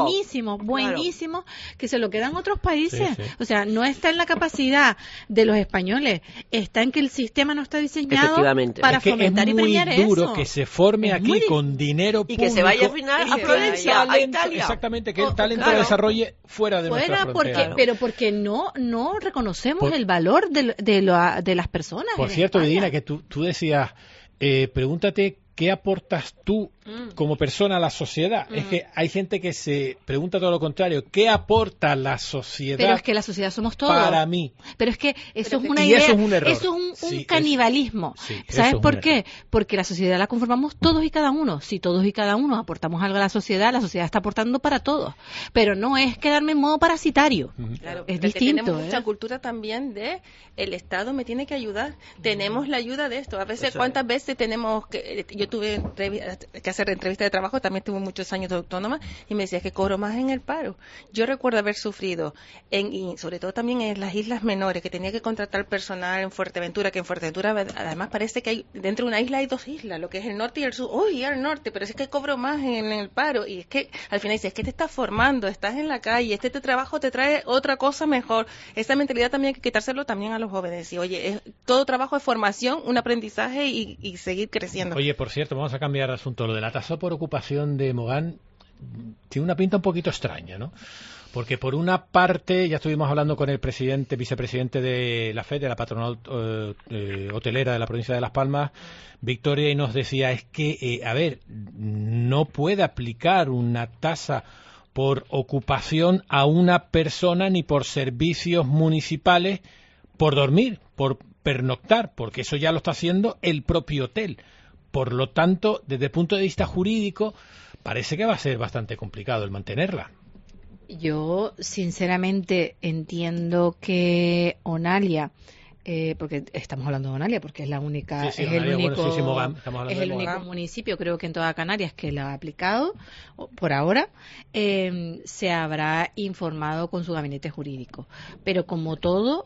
buenísimos, que se lo quedan otros países. Sí. O sea, no está en la capacidad de los españoles, está en que el sistema no está diseñado para fomentar y premiar eso. Que se forme aquí con dinero público y que se vaya al final a Florencia, a Italia. Exactamente, que el talento lo desarrolle fuera de nuestra frontera. Pero porque no reconocemos el valor de las personas. Por cierto, Medina, que tú decías, pregúntate qué aportas tú como persona a la sociedad. Es que hay gente que se pregunta todo lo contrario. ¿Qué aporta la sociedad? Pero es que la sociedad somos todos. Para mí. Pero es que eso es una idea. Eso es un error. Eso es un canibalismo. ¿Sabes por qué? Porque la sociedad la conformamos todos y cada uno. Si todos y cada uno aportamos algo a la sociedad está aportando para todos. Pero no es quedarme en modo parasitario. Claro, es distinto. Tenemos mucha cultura también de el Estado me tiene que ayudar. Tenemos la ayuda de esto. A veces, ¿cuántas veces tenemos que... Yo tuve que hacer entrevista de trabajo, también tuve muchos años de autónoma y me decía que cobro más en el paro. Yo recuerdo haber sufrido y sobre todo también en las islas menores, que tenía que contratar personal en Fuerteventura, que en Fuerteventura además parece que hay dentro de una isla hay 2 islas, lo que es el norte y el sur. Uy, al norte, pero es que cobro más en el paro. Y es que al final dice, es que te estás formando, estás en la calle, este trabajo te trae otra cosa mejor. Esa mentalidad también hay que quitárselo también a los jóvenes. Y oye, todo trabajo es formación, un aprendizaje y seguir creciendo. Oye, por cierto, vamos a cambiar de asunto. Lo de la tasa por ocupación de Mogán tiene una pinta un poquito extraña, ¿no? Porque por una parte, ya estuvimos hablando con el vicepresidente de la FED, de la patronal hotelera de la provincia de Las Palmas, Victoria, y nos decía, es que, no puede aplicar una tasa por ocupación a una persona ni por servicios municipales por dormir, por pernoctar, porque eso ya lo está haciendo el propio hotel. Por lo tanto, desde el punto de vista jurídico, parece que va a ser bastante complicado el mantenerla. Yo, sinceramente, entiendo que Onalia, porque estamos hablando de Onalia, porque es la única, es el único municipio, creo que en toda Canarias, que la ha aplicado, por ahora, se habrá informado con su gabinete jurídico. Pero como todo,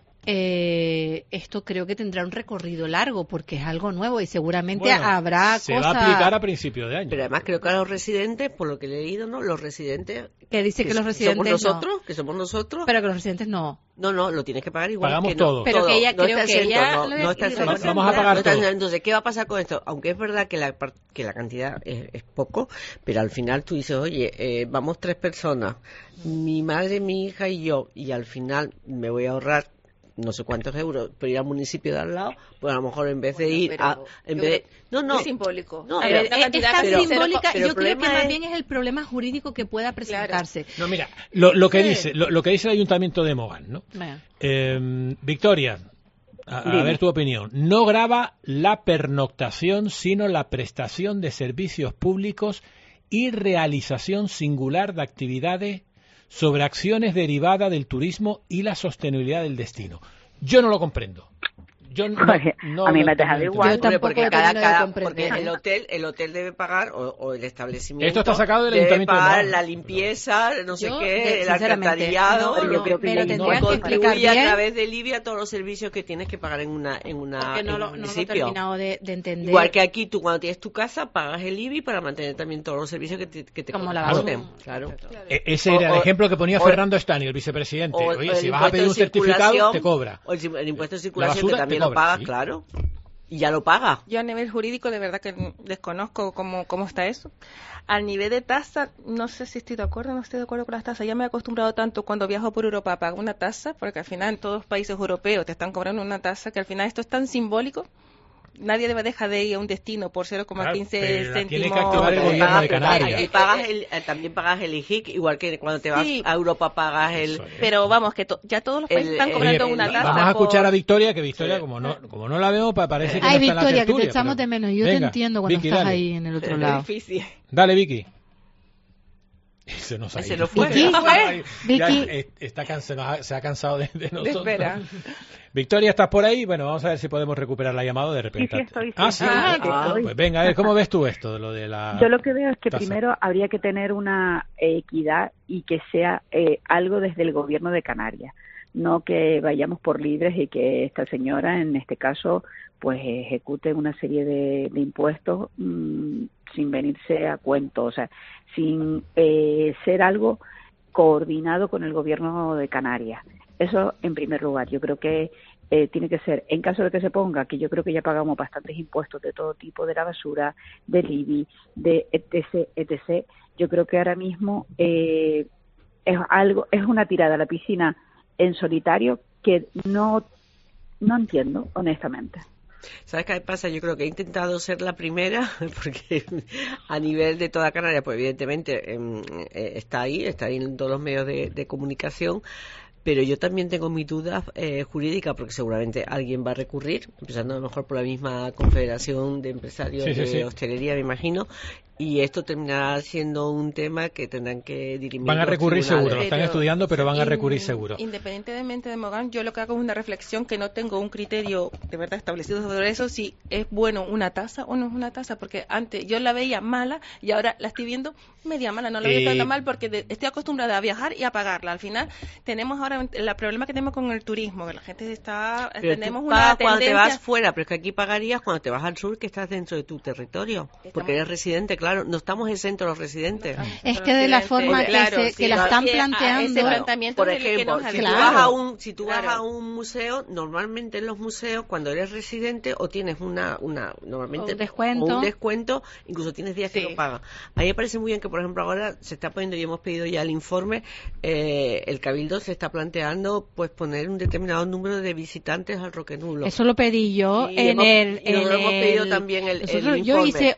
esto creo que tendrá un recorrido largo porque es algo nuevo y seguramente habrá se va a aplicar a principios de año. Pero además creo que a los residentes, por lo que he leído, ¿no? Los residentes que dice que los residentes somos nosotros, pero que los residentes no, lo tienes que pagar igual. Pagamos que todo. Pero que ella no creo que ella no está exento. Vamos a pagar todo. Entonces, ¿qué va a pasar con esto? Aunque es verdad que la cantidad es poco, pero al final tú dices, oye, vamos 3 personas, mi madre, mi hija y yo, y al final me voy a ahorrar no sé cuántos euros, pero ir al municipio de al lado, pues a lo mejor en vez de ir es simbólico. No, es tan simbólica, yo creo que más bien es el problema jurídico que pueda presentarse. No, mira, lo que dice el Ayuntamiento de Mogán, ¿no? Victoria, a ver tu opinión. No grava la pernoctación, sino la prestación de servicios públicos y realización singular de actividades sobre acciones derivadas del turismo y la sostenibilidad del destino. Yo no lo comprendo. Yo no a mí me ha dejado igual. Porque el hotel debe pagar, o el establecimiento. Esto está sacado del debe Ayuntamiento pagar de la limpieza, no sé qué, el alcantarillado, yo creo que contribuye a través del IBI a todos los servicios que tienes que pagar en un municipio. No lo he terminado de entender. Igual que aquí, tú cuando tienes tu casa, pagas el IBI para mantener también todos los servicios que te corresponden. Claro. Ese era el ejemplo que ponía Fernando Estani, el vicepresidente. Oye, si vas a pedir un certificado, te cobra. O el impuesto de circulación, que también lo pagas, sí. Claro. Y ya lo paga. Yo a nivel jurídico de verdad que desconozco cómo está eso. Al nivel de tasa, no sé si estoy de acuerdo o no estoy de acuerdo con las tasas. Ya me he acostumbrado tanto cuando viajo por Europa a pagar una tasa, porque al final en todos los países europeos te están cobrando una tasa, que al final esto es tan simbólico. Nadie debe dejar de ir a un destino por 0,15 céntimos. Tiene que activar el gobierno de Canarias. Y también pagas el IJIC, igual que cuando te vas a Europa pagas el... Pero vamos, que ya todos los países están cobrando una tasa. Vamos a escuchar a Victoria, que Victoria, como no la vemos, parece que no está en la tertulia. Victoria, que te echamos de menos. Yo te entiendo cuando Vicky, estás dale. ahí en el otro lado. Es difícil. Dale, Vicky. Se nos fue. Vicky está se ha cansado de nosotros. Espera. Victoria, ¿estás por ahí? Bueno, vamos a ver si podemos recuperar la llamada de repente. Sí, estoy. Sí. Pues venga, a ver, ¿cómo ves tú esto, lo de la Yo lo que veo es que tasa? Primero habría que tener una equidad y que sea algo desde el gobierno de Canarias, no que vayamos por libres y que esta señora, en este caso, pues ejecute una serie de impuestos sin venirse a cuento, o sea, sin ser algo coordinado con el gobierno de Canarias. Eso en primer lugar. Yo creo que tiene que ser, en caso de que se ponga, que yo creo que ya pagamos bastantes impuestos de todo tipo, de la basura, del IBI, de etc. Yo creo que ahora mismo es una tirada a la piscina en solitario que no entiendo, honestamente. ¿Sabes qué pasa? Yo creo que he intentado ser la primera, porque a nivel de toda Canarias, pues evidentemente está ahí en todos los medios de comunicación, pero yo también tengo mis dudas jurídicas, porque seguramente alguien va a recurrir, empezando a lo mejor por la misma Confederación de Empresarios de Hostelería, me imagino, y esto terminará siendo un tema que tendrán que dirimir. Van a recurrir seguro, lo están estudiando, pero van a recurrir seguro. Independientemente de Mogán, yo lo que hago es una reflexión, que no tengo un criterio de verdad establecido sobre eso, si es bueno una tasa o no es una tasa, porque antes yo la veía mala y ahora la estoy viendo media mala, no la veo tan mal porque estoy acostumbrada a viajar y a pagarla. Al final tenemos ahora el problema que tenemos con el turismo, que la gente tenemos una tendencia... cuando te vas fuera, pero es que aquí pagarías cuando te vas al sur, que estás dentro de tu territorio, porque eres residente, claro, no estamos exentos los residentes. Es que de la forma que la están planteando, por ejemplo, si tú vas a un museo, normalmente en los museos, cuando eres residente, o tienes normalmente un descuento, incluso tienes días que no pagas. A mí me parece muy bien que, por ejemplo, ahora se está poniendo, y hemos pedido ya el informe, el Cabildo se está planteando pues poner un determinado número de visitantes al Roque Nulo. Eso lo pedí yo hemos pedido también el informe. Yo hice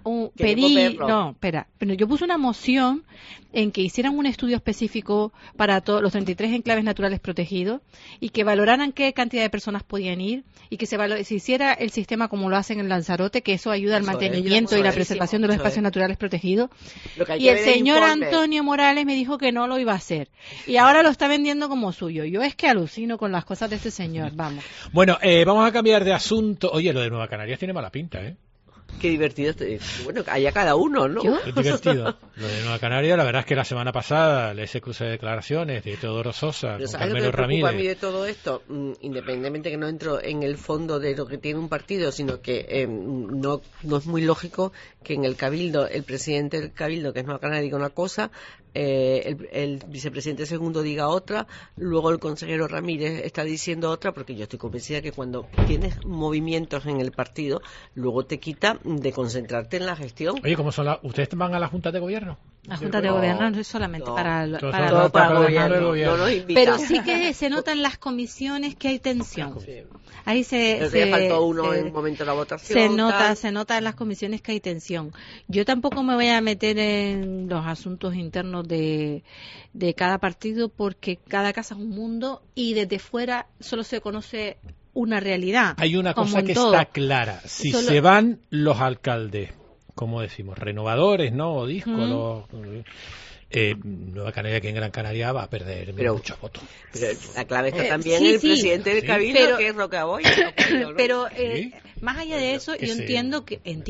pero yo puse una moción en que hicieran un estudio específico para todos los 33 enclaves naturales protegidos y que valoraran qué cantidad de personas podían ir y que se hiciera el sistema como lo hacen en Lanzarote, que eso ayuda al mantenimiento y la preservación de los espacios naturales protegidos. Y el señor Antonio Morales me dijo que no lo iba a hacer. Y ahora lo está vendiendo como suyo. Yo es que alucino con las cosas de este señor, vamos. Bueno, vamos a cambiar de asunto. Oye, lo de Nueva Canarias tiene mala pinta, ¿eh? Qué divertido. Bueno, allá cada uno, ¿no? Es divertido. Lo de Nueva Canaria, la verdad es que la semana pasada ese cruce de declaraciones de Teodoro Sosa con Carmelo Ramírez. Lo que me preocupa a mí de todo esto, independientemente que no entro en el fondo de lo que tiene un partido, sino que no es muy lógico que en el Cabildo, el presidente del Cabildo, que es Nueva Canaria, diga una cosa, el vicepresidente segundo diga otra, luego el consejero Ramírez está diciendo otra, porque yo estoy convencida que cuando tienes movimientos en el partido, luego te quita de concentrarte en la gestión. Oye, ¿cómo son ¿ustedes van a la Junta de Gobierno? La Junta de Gobierno no es solamente para el gobierno. Pero sí que se nota en las comisiones que hay tensión. Ahí faltó uno en el momento de la votación. Se nota en las comisiones que hay tensión. Yo tampoco me voy a meter en los asuntos internos de cada partido, porque cada casa es un mundo y desde fuera solo se conoce una realidad. Hay una como cosa en que todo. está clara. Si Solo- se van los alcaldes, como decimos, renovadores, ¿no? O díscolos. Nueva Canaria, que en Gran Canaria va a perder muchos votos. Pero la clave está también sí, el sí. presidente del Sí. Cabildo, Pero- que es Rocaboy. Pero más allá de eso, que yo sé. entiendo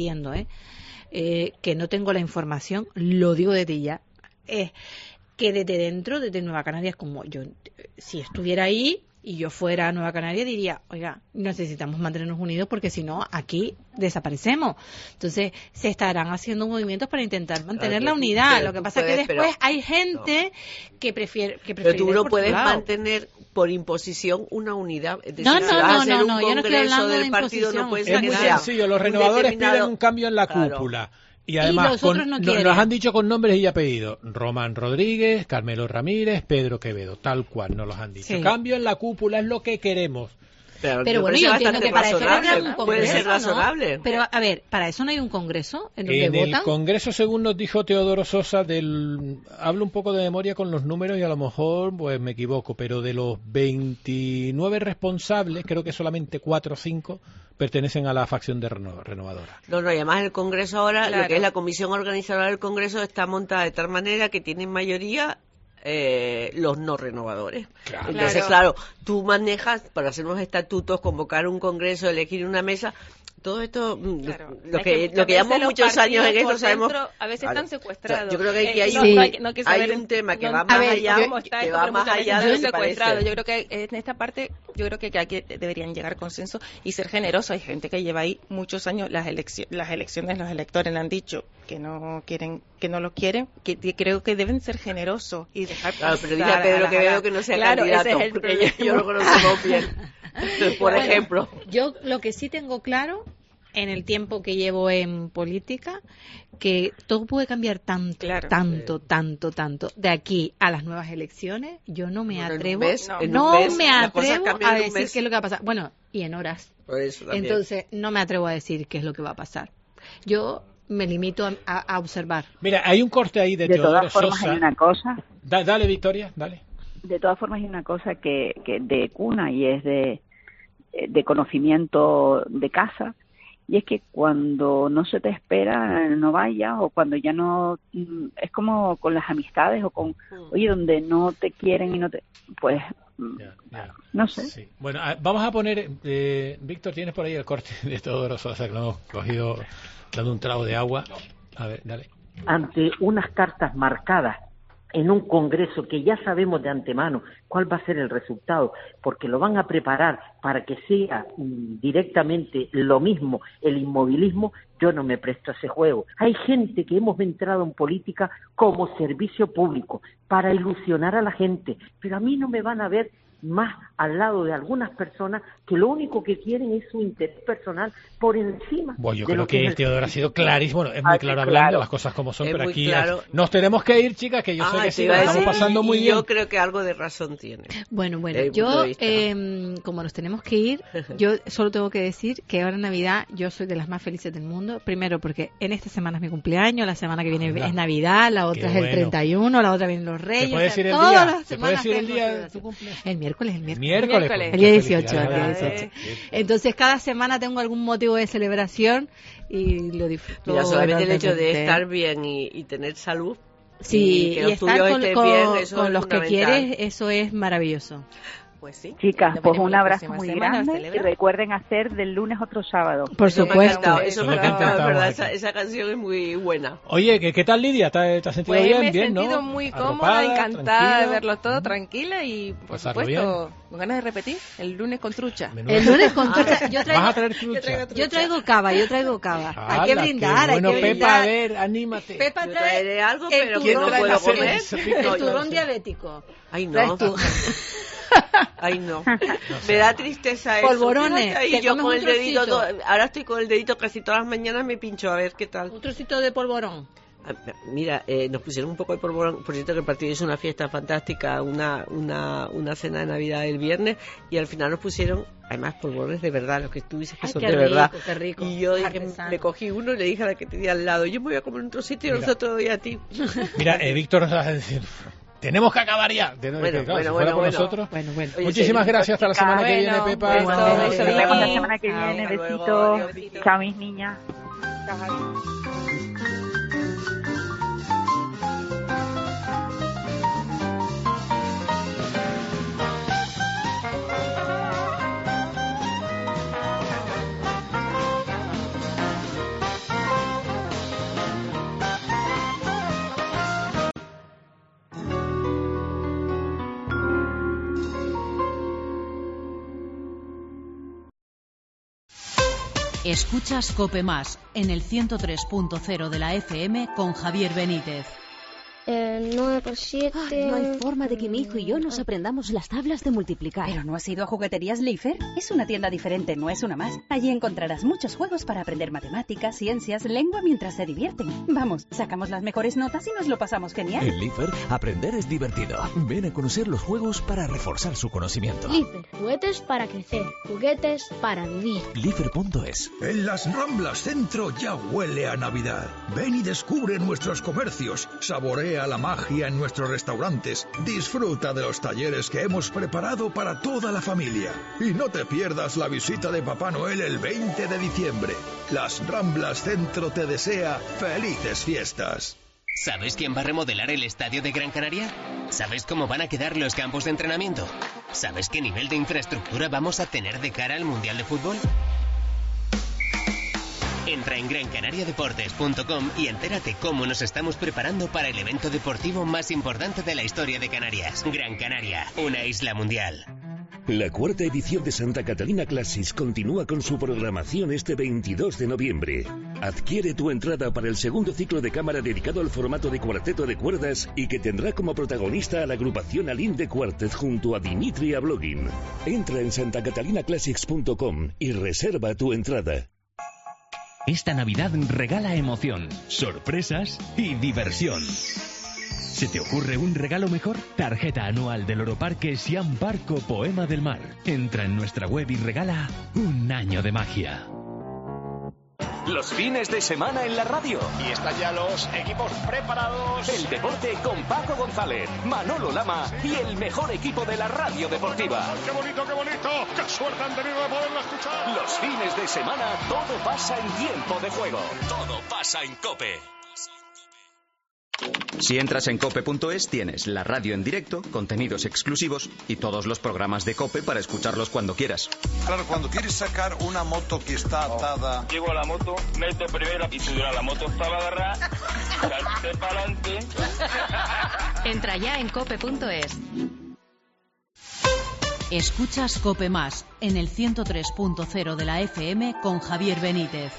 que no tengo la información, lo digo desde ya, que desde dentro, desde Nueva Canarias, como yo, si estuviera ahí y yo fuera a Nueva Canaria, diría, oiga, necesitamos mantenernos unidos porque si no, aquí desaparecemos. Entonces, se estarán haciendo movimientos para intentar mantener Claro, la unidad. pero Lo que tú pasa es que puedes, después pero- hay gente que prefiere Pero tú ir no por su puedes lado. mantener por imposición una unidad. Es decir, No, si no, vas a no, hacer no, un no, yo no estoy congreso hablando del de partido, no imposición. puedes Es muy quedar sencillo, los un renovadores determinado- piden un cambio en la Claro. cúpula. Y además, los otros no quieren. nos han dicho con nombres y apellidos. Román Rodríguez, Carmelo Ramírez, Pedro Quevedo, tal cual nos los han dicho. Sí. Cambio en la cúpula es lo que queremos. Pero bueno, yo entiendo que para eso habrá un congreso, Puede ser ¿no? razonable. Pero, a ver, ¿para eso no hay un congreso en donde En el votan? Congreso, según nos dijo Teodoro Sosa, hablo un poco de memoria con los números y a lo mejor pues me equivoco, pero de los 29 responsables, creo que solamente 4 o 5 pertenecen a la facción de renovadora. No, y además el Congreso ahora, Claro. lo que es la comisión organizadora del Congreso, está montada de tal manera que tienen mayoría los no renovadores. Claro. Entonces, claro, tú manejas para hacer unos estatutos, convocar un Congreso, elegir una mesa. Todo esto, lo que llevamos muchos años en esto, sabemos. A veces Claro. están secuestrados. O sea, yo creo que aquí hay, hay un tema que no- va a más ver, allá, cómo está que esto, va pero más muchas veces allá de están lo que secuestrados. parece. Yo creo que en esta parte, yo creo que aquí deberían llegar a consenso y ser generosos. Hay gente que lleva ahí muchos años, las elecciones, los electores le han dicho que no quieren, que no lo quieren, que creo que deben ser generosos y dejar Claro, pero dile pasar a Pedro la- Quevedo que no sea Claro, candidato, ese es el porque problema. yo lo conocemos bien. Por Bueno, ejemplo. Yo lo que sí tengo claro, en el tiempo que llevo en política, que todo puede cambiar tanto, tanto. De aquí a las nuevas elecciones, yo no me atrevo, no me atrevo a decir qué es lo que va a pasar. Bueno, y en horas. Por eso también. Entonces, no me atrevo a decir qué es lo que va a pasar. Yo me limito a observar. Mira, hay un corte ahí de Teodoro todas formas Sosa. hay una cosa. Dale, Victoria, dale. De todas formas hay una cosa que de cuna y es de conocimiento de casa, y es que cuando no se te espera no vayas, o cuando ya no, es como con las amistades o con, oye, donde no te quieren y no te, pues no sé. Sí. Bueno, vamos a poner, Víctor, tienes por ahí el corte de Teodoro Sosa, que lo hemos cogido dando un trago de agua. A ver, dale. Ante unas cartas marcadas en un congreso que ya sabemos de antemano cuál va a ser el resultado, porque lo van a preparar para que sea directamente lo mismo el inmovilismo, yo no me presto a ese juego. Hay gente que hemos entrado en política como servicio público para ilusionar a la gente, pero a mí no me van a ver más al lado de algunas personas que lo único que quieren es su interés personal por encima Bueno, yo de creo lo que que es el Teodoro ha sido clarísimo, es muy claro hablando, las cosas como son, Es pero muy aquí claro. nos tenemos que ir, chicas, que yo sé que sí, lo estamos pasando muy bien. Yo creo que algo de razón tiene. Bueno, desde el yo, punto de vista. como nos tenemos que ir, yo solo tengo que decir que ahora en Navidad yo soy de las más felices del mundo. Primero porque en esta semana es mi cumpleaños, la semana que viene es Navidad, la otra es el 31, la otra vienen los Reyes. ¿Se puede decir el todas día? las ¿Se puede semanas decir el tengo día de celebración. tu cumpleaños? El miércoles. Miércoles. El día 18. Felicidades. El día 18. Entonces cada semana tengo algún motivo de celebración y lo disfruto. Mira, solamente el hecho de enormemente. estar bien y tener salud. Sí, que y los estar tuyos con, estén con- bien, eso con es los que fundamental. quieres, eso es maravilloso. Pues sí. Chicas, pues un la abrazo próxima muy semana a grande y celebrar. recuerden hacer del lunes otro sábado. Por Eso me ha supuesto. encantado, eso me ha encantado, es verdad, aquí. esa canción es muy buena. Oye, ¿qué tal, Lidia? ¿Te has sentido Pues bien? me he Bien, sentido ¿no? muy Arropada, cómoda, encantada tranquila. de verlo todo, tranquila y, por Pasarlo supuesto, con ganas de repetir el lunes con trucha. El lunes con trucha. Yo ¿Vas a traigo, traer trucha? yo traigo cava. Hay que ¡Hala, brindar, qué bueno, hay que Pepa, brindar. a ver, anímate. Pepa Yo trae traeré algo, el pero que no turrón- puedo comer. el turrón diabético. Ay, Traes no. tú. Ay, no. Me da tristeza eso. Polvorones, Fíjate ahí, te yo comes con un el dedito, trocito. ahora estoy con el dedito casi todas las mañanas, me pincho a ver qué tal. Un trocito de polvorón. Mira, nos pusieron un poco de polvorón. Por cierto, que el partido hizo una fiesta fantástica, una cena de Navidad el viernes, y al final nos pusieron, además, polvorones de verdad, los que tú dices que Ay, son qué de rico, verdad. qué rico. Y yo dije, Artesano. me cogí uno y le dije a la que tenía al lado, yo me voy a comer un trocito y Mira. nosotros doy a ti. Mira, Víctor nos va a decir, tenemos que acabar ya. Nosotros. Oye, muchísimas gracias. Hasta la semana que viene, Pepa. Nos vemos la semana que viene. Besitos. Chao, mis niñas. Escuchas COPE Más en el 103.0 de la FM con Javier Benítez. 9 por 7... No hay forma de que mi hijo y yo nos aprendamos las tablas de multiplicar. ¿Pero no has ido a Jugueterías Leifer? Es una tienda diferente, no es una más. Allí encontrarás muchos juegos para aprender matemáticas, ciencias, lengua mientras se divierten. Vamos, sacamos las mejores notas y nos lo pasamos genial. En Leifer, aprender es divertido. Ven a conocer los juegos para reforzar su conocimiento. Leifer, juguetes para crecer, juguetes para vivir. Leifer.es. En las Ramblas Centro ya huele a Navidad. Ven y descubre nuestros comercios. Saborea la magia en nuestros restaurantes. Disfruta de los talleres que hemos preparado para toda la familia. Y no te pierdas la visita de Papá Noel el 20 de diciembre. Las Ramblas Centro te desea felices fiestas. ¿Sabes quién va a remodelar el estadio de Gran Canaria? ¿Sabes cómo van a quedar los campos de entrenamiento? ¿Sabes qué nivel de infraestructura vamos a tener de cara al Mundial de Fútbol? Entra en grancanariadeportes.com y entérate cómo nos estamos preparando para el evento deportivo más importante de la historia de Canarias. Gran Canaria, una isla mundial. La cuarta edición de Santa Catalina Classics continúa con su programación este 22 de noviembre. Adquiere tu entrada para el segundo ciclo de cámara dedicado al formato de cuarteto de cuerdas y que tendrá como protagonista a la agrupación Aline de Quartet junto a Dimitri Ablogin. Entra en santacatalinaclassics.com y reserva tu entrada. Esta Navidad regala emoción, sorpresas y diversión. ¿Se te ocurre un regalo mejor? Tarjeta anual del Oroparque Siam Barco Poema del Mar. Entra en nuestra web y regala un año de magia. Los fines de semana en la radio. Y están ya los equipos preparados. El deporte con Paco González, Manolo Lama y el mejor equipo de la radio deportiva. ¡Qué bonito, qué bonito! ¡Qué suerte han tenido de poderlo escuchar! Los fines de semana todo pasa en tiempo de juego. Todo pasa en COPE. Si entras en cope.es tienes la radio en directo, contenidos exclusivos y todos los programas de COPE para escucharlos cuando quieras. Claro, cuando quieres sacar una moto que está atada... Llego a la moto, meto primero y si la moto estaba agarrada, salté para adelante. Entra ya en cope.es. Escuchas COPE Más en el 103.0 de la FM con Javier Benítez.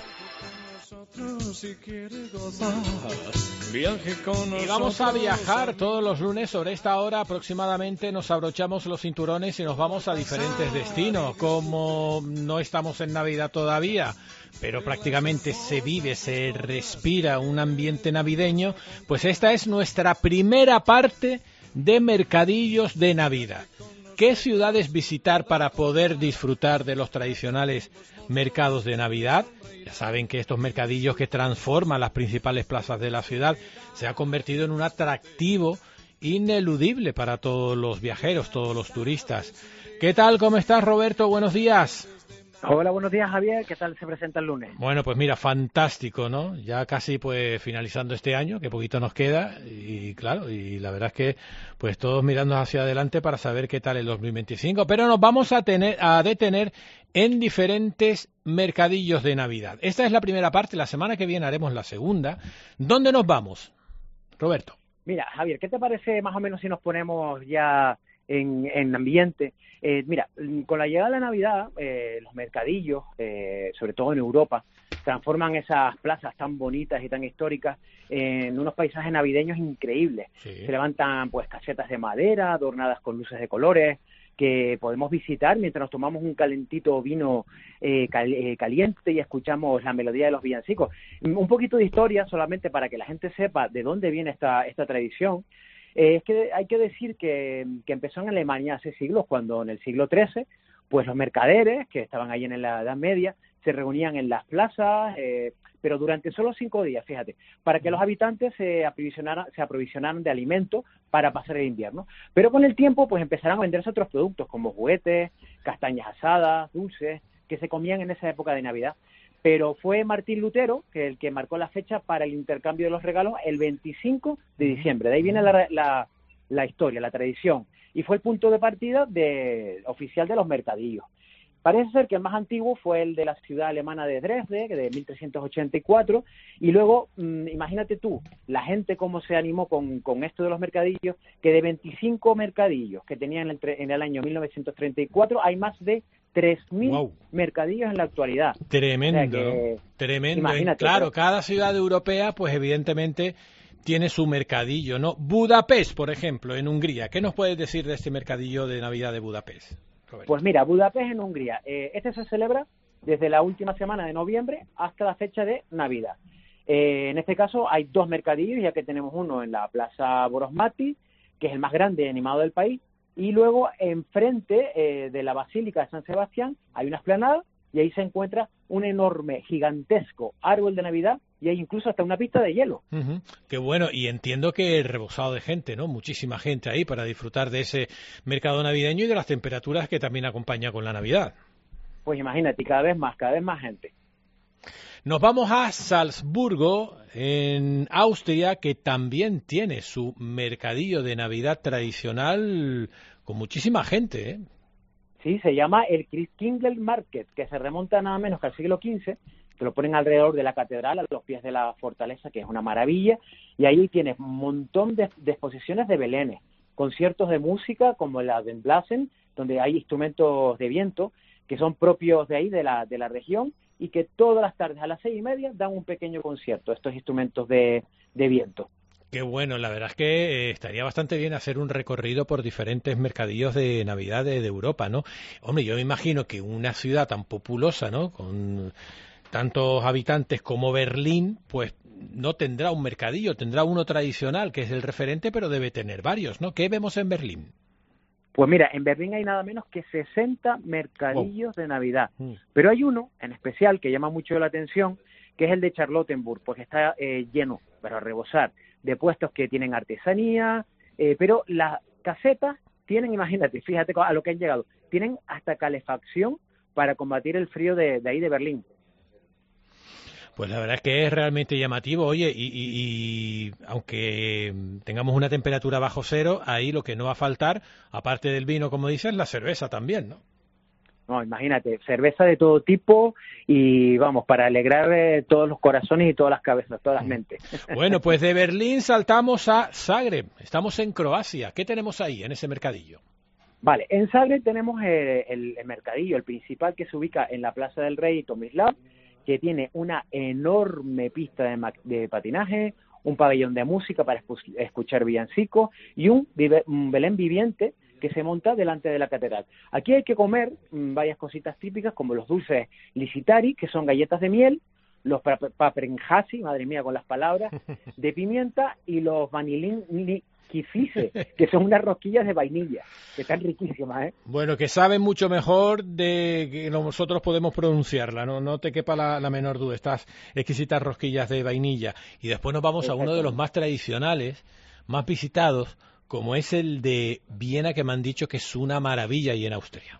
Y vamos a viajar todos los lunes. Sobre esta hora aproximadamente nos abrochamos los cinturones y nos vamos a diferentes destinos. Como no estamos en Navidad todavía, pero prácticamente se vive, se respira un ambiente navideño, pues esta es nuestra primera parte de Mercadillos de Navidad. ¿Qué ciudades visitar para poder disfrutar de los tradicionales mercados de Navidad? Ya saben que estos mercadillos que transforman las principales plazas de la ciudad se ha convertido en un atractivo ineludible para todos los viajeros, todos los turistas. ¿Qué tal? ¿Cómo estás, Roberto? Buenos días. Hola, buenos días, Javier. ¿Qué tal se presenta el lunes? Bueno, pues mira, fantástico, ¿no? Ya casi pues finalizando este año, que poquito nos queda, y claro, y la verdad es que pues todos mirando hacia adelante para saber qué tal el 2025, pero nos vamos a detener en diferentes mercadillos de Navidad. Esta es la primera parte, la semana que viene haremos la segunda. ¿Dónde nos vamos, Roberto? Mira, Javier, ¿qué te parece más o menos si nos ponemos ya en ambiente? Mira, con la llegada de la Navidad, los mercadillos, sobre todo en Europa, transforman esas plazas tan bonitas y tan históricas en unos paisajes navideños increíbles. Sí. Se levantan pues casetas de madera adornadas con luces de colores que podemos visitar mientras nos tomamos un calentito vino caliente y escuchamos la melodía de los villancicos. Un poquito de historia solamente para que la gente sepa de dónde viene esta tradición. Es que hay que decir que empezó en Alemania hace siglos, cuando en el siglo XIII, pues los mercaderes, que estaban ahí en la Edad Media, se reunían en las plazas, pero durante solo 5 días, fíjate, para que los habitantes se aprovisionaran de alimentos para pasar el invierno. Pero con el tiempo, pues empezaron a venderse otros productos como juguetes, castañas asadas, dulces, que se comían en esa época de Navidad. Pero fue Martín Lutero el que marcó la fecha para el intercambio de los regalos el 25 de diciembre. De ahí viene la historia, la tradición. Y fue el punto de partida oficial de los mercadillos. Parece ser que el más antiguo fue el de la ciudad alemana de Dresde, de 1384, y luego, imagínate tú, la gente cómo se animó con esto de los mercadillos, que de 25 mercadillos que tenían en el año 1934, hay más de 3.000 mercadillos en la actualidad. Tremendo, o sea que, tremendo. Imagínate, claro, cada ciudad europea, pues evidentemente tiene su mercadillo, ¿no? Budapest, por ejemplo, en Hungría. ¿Qué nos puedes decir de este mercadillo de Navidad de Budapest, Roberto? Pues mira, Budapest en Hungría. Este se celebra desde la última semana de noviembre hasta la fecha de Navidad. En este caso hay 2 mercadillos, ya que tenemos uno en la Plaza Borosmati, que es el más grande y animado del país, y luego enfrente de la Basílica de San Sebastián hay una explanada y ahí se encuentra un enorme, gigantesco árbol de Navidad y hay incluso hasta una pista de hielo. Qué bueno, y entiendo que rebosado de gente, ¿no? Muchísima gente ahí para disfrutar de ese mercado navideño y de las temperaturas que también acompaña con la Navidad. Pues imagínate, cada vez más gente. Nos vamos a Salzburgo, en Austria, que también tiene su mercadillo de Navidad tradicional con muchísima gente, ¿eh? Sí, se llama el Christkindl Market, que se remonta nada menos que al siglo XV, que lo ponen alrededor de la catedral, a los pies de la fortaleza, que es una maravilla, y ahí tienes un montón de exposiciones de belenes, conciertos de música como el Adenblasen, donde hay instrumentos de viento que son propios de ahí, de la región, y que todas las tardes a las 6:30 dan un pequeño concierto, estos instrumentos de viento. Qué bueno, la verdad es que estaría bastante bien hacer un recorrido por diferentes mercadillos de Navidad de Europa, ¿no? Hombre, yo me imagino que una ciudad tan populosa, ¿no?, con tantos habitantes como Berlín, pues no tendrá un mercadillo, tendrá uno tradicional, que es el referente, pero debe tener varios, ¿no? ¿Qué vemos en Berlín? Pues mira, en Berlín hay nada menos que 60 mercadillos de Navidad, pero hay uno en especial que llama mucho la atención, que es el de Charlottenburg, porque está lleno, para rebosar, de puestos que tienen artesanía, pero las casetas tienen, imagínate, fíjate a lo que han llegado, tienen hasta calefacción para combatir el frío de ahí de Berlín. Pues la verdad es que es realmente llamativo, oye, y aunque tengamos una temperatura bajo cero, ahí lo que no va a faltar, aparte del vino, como dices, la cerveza también, ¿no? No, imagínate, cerveza de todo tipo y vamos, para alegrar todos los corazones y todas las cabezas, todas las mentes. Bueno, pues de Berlín saltamos a Zagreb, estamos en Croacia, ¿qué tenemos ahí en ese mercadillo? Vale, en Zagreb tenemos el mercadillo, el principal, que se ubica en la Plaza del Rey Tomislav, que tiene una enorme pista de patinaje, un pabellón de música para escuchar villancicos y un Belén viviente que se monta delante de la catedral. Aquí hay que comer varias cositas típicas como los dulces lisitari, que son galletas de miel, los paprenjasi, madre mía con las palabras, de pimienta, y los vanilín kiflise, que son unas rosquillas de vainilla, que están riquísimas, ¿eh? Bueno, que saben mucho mejor de que nosotros podemos pronunciarla, no te quepa la menor duda, estas exquisitas rosquillas de vainilla. Y después nos vamos a uno de los más tradicionales, más visitados, como es el de Viena, que me han dicho que es una maravilla ahí en Austria.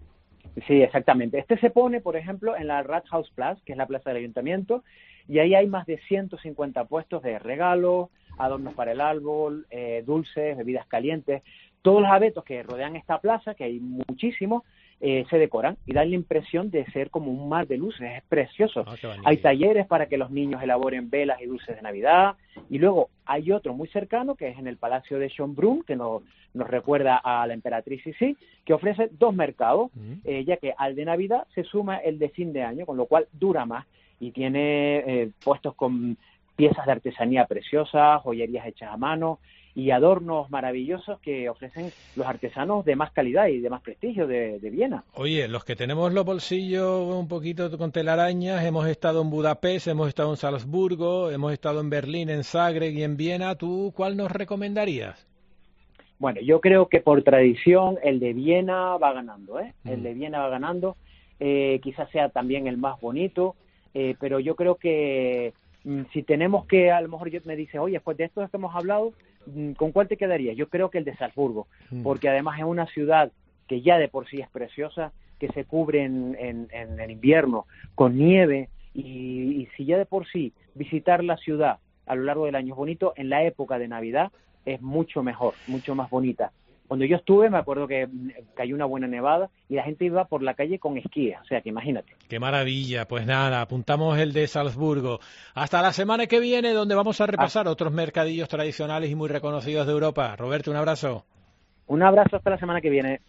Sí, exactamente. Este se pone, por ejemplo, en la Rathausplatz, que es la plaza del ayuntamiento, y ahí hay más de 150 puestos de regalos, adornos para el árbol, dulces, bebidas calientes. Todos los abetos que rodean esta plaza, que hay muchísimos, se decoran y dan la impresión de ser como un mar de luces. Es precioso. Hay talleres para que los niños elaboren velas y dulces de Navidad, y luego hay otro muy cercano, que es en el Palacio de Schönbrunn, que nos recuerda a la emperatriz Sisi, que ofrece 2 mercados, ya que al de Navidad se suma el de fin de año, con lo cual dura más, y tiene puestos con piezas de artesanía preciosas, joyerías hechas a mano y adornos maravillosos que ofrecen los artesanos de más calidad y de más prestigio de Viena. Oye, los que tenemos los bolsillos un poquito con telarañas, hemos estado en Budapest, hemos estado en Salzburgo, hemos estado en Berlín, en Zagreb y en Viena. ¿Tú cuál nos recomendarías? Bueno, yo creo que por tradición el de Viena va ganando, ¿eh? El de Viena va ganando. quizás sea también el más bonito, pero yo creo que si tenemos que, a lo mejor me dice, oye, después de esto que hemos hablado, ¿con cuál te quedaría? Yo creo que el de Salzburgo, porque además es una ciudad que ya de por sí es preciosa, que se cubre en invierno con nieve, y si ya de por sí visitar la ciudad a lo largo del año es bonito, en la época de Navidad es mucho mejor, mucho más bonita. Cuando yo estuve, me acuerdo que cayó una buena nevada y la gente iba por la calle con esquíes, o sea que imagínate. ¡Qué maravilla! Pues nada, apuntamos el de Salzburgo. Hasta la semana que viene, donde vamos a repasar otros mercadillos tradicionales y muy reconocidos de Europa. Roberto, un abrazo. Un abrazo, hasta la semana que viene.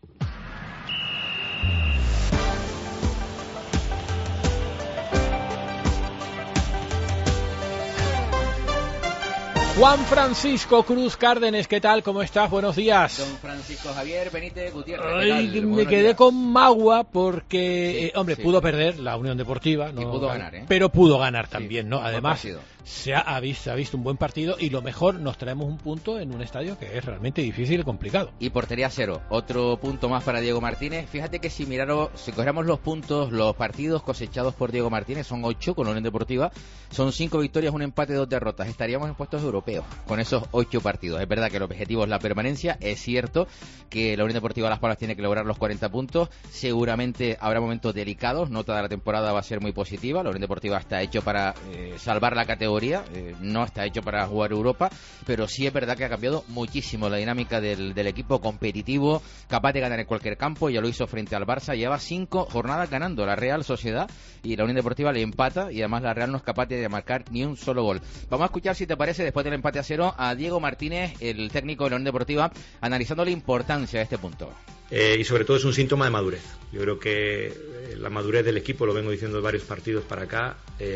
Juan Francisco Cruz Cárdenes, ¿qué tal? ¿Cómo estás? Buenos días. Don Francisco Javier Benítez Gutiérrez. Ay, me quedé con Magua porque, hombre, sí. Pudo perder la Unión Deportiva. ¿no? Y pudo ganar, ¿eh? Pero pudo ganar también, ¿no? Buen Además, partido. se ha visto un buen partido y lo mejor, nos traemos un punto en un estadio que es realmente difícil y complicado. Y portería cero, otro punto más para Diego Martínez. Fíjate que si cogiéramos los puntos, los partidos cosechados por Diego Martínez, son 8 con la Unión Deportiva, son 5 victorias, un empate, 2 derrotas. Estaríamos en puestos europeos con esos 8 partidos. Es verdad que el objetivo es la permanencia, es cierto que la Unión Deportiva Las Palmas tiene que lograr los 40 puntos, seguramente habrá momentos delicados, no toda la temporada va a ser muy positiva, la Unión Deportiva está hecho para salvar la categoría, no está hecho para jugar Europa, pero sí es verdad que ha cambiado muchísimo la dinámica del equipo competitivo, capaz de ganar en cualquier campo, ya lo hizo frente al Barça, lleva 5 jornadas ganando la Real Sociedad y la Unión Deportiva le empata y además la Real no es capaz de marcar ni un solo gol. Vamos a escuchar, si te parece, después del empate a 0, a Diego Martínez, el técnico de la Unión Deportiva, analizando la importancia de este punto. Y sobre todo es un síntoma de madurez. Yo creo que la madurez del equipo, lo vengo diciendo de varios partidos para acá,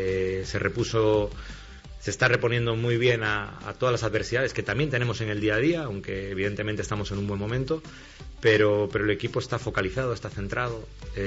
se está reponiendo muy bien a todas las adversidades que también tenemos en el día a día, aunque evidentemente estamos en un buen momento, pero el equipo está focalizado, está centrado,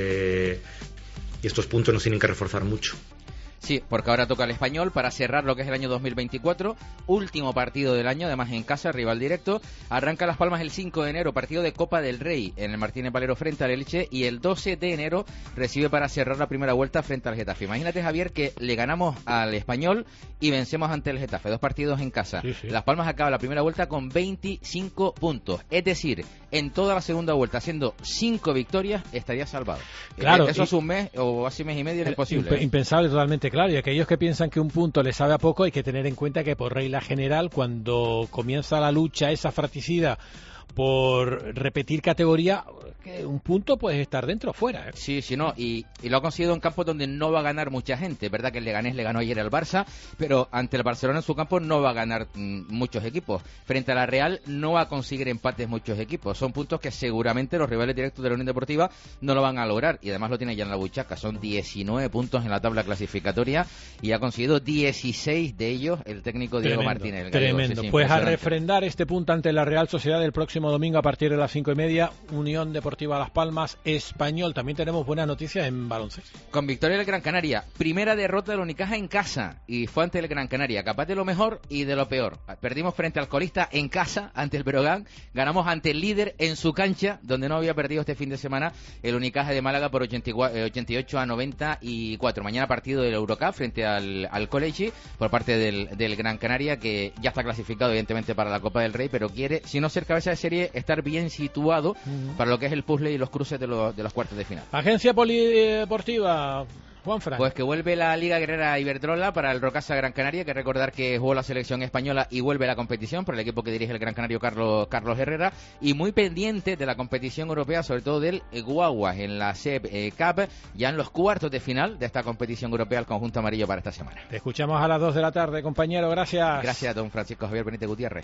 y estos puntos nos tienen que reforzar mucho. Sí, porque ahora toca el Español para cerrar lo que es el año 2024, último partido del año, además en casa, rival directo. Arranca Las Palmas el 5 de enero, partido de Copa del Rey en el Martínez Valero frente al Elche, y el 12 de enero recibe para cerrar la primera vuelta frente al Getafe. Imagínate, Javier, que le ganamos al Español y vencemos ante el Getafe, 2 partidos en casa. Sí. Las Palmas acaba la primera vuelta con 25 puntos, es decir, en toda la segunda vuelta, haciendo 5 victorias, estaría salvado. Claro, eso es un mes o así mes y medio, es imposible. Impensable totalmente. Claro, y aquellos que piensan que un punto les sabe a poco, hay que tener en cuenta que por regla general, cuando comienza la lucha esa fratricida por repetir categoría, que un punto puede estar dentro o fuera. Sí, no, y lo ha conseguido en campos donde no va a ganar mucha gente. Es verdad que el Leganés le ganó ayer al Barça, pero ante el Barcelona en su campo no va a ganar muchos equipos. Frente a la Real no va a conseguir empates muchos equipos. Son puntos que seguramente los rivales directos de la Unión Deportiva no lo van a lograr, y además lo tiene ya en la buchaca. Son 19 puntos en la tabla clasificatoria y ha conseguido 16 de ellos el técnico Diego Martínez. El gallego. Tremendo. Sí, pues a refrendar este punto ante la Real Sociedad el próximo domingo a partir de las 5:30, Unión Deportiva Las Palmas, Español. También tenemos buenas noticias en baloncesto. Con victoria del Gran Canaria, primera derrota del Unicaja en casa, y fue ante el Gran Canaria, capaz de lo mejor y de lo peor. Perdimos frente al colista en casa ante el Breogán, ganamos ante el líder en su cancha, donde no había perdido este fin de semana, el Unicaja de Málaga por 88-94. Mañana partido del Eurocup frente al College por parte del Gran Canaria, que ya está clasificado evidentemente para la Copa del Rey, pero quiere, si no ser cabeza de serie, estar bien situado para lo que es el puzzle y los cruces de los cuartos de final. Agencia Polideportiva, Juanfran. Pues que vuelve la Liga Guerrera Iberdrola para el Rocasa Gran Canaria, que recordar que jugó la selección española y vuelve la competición por el equipo que dirige el Gran Canario Carlos Herrera, y muy pendiente de la competición europea, sobre todo del Guaguas en la SEP Cup, ya en los cuartos de final de esta competición europea, el conjunto amarillo para esta semana. Te escuchamos a las 2 de la tarde, compañero, gracias. Gracias, don Francisco Javier Benítez Gutiérrez.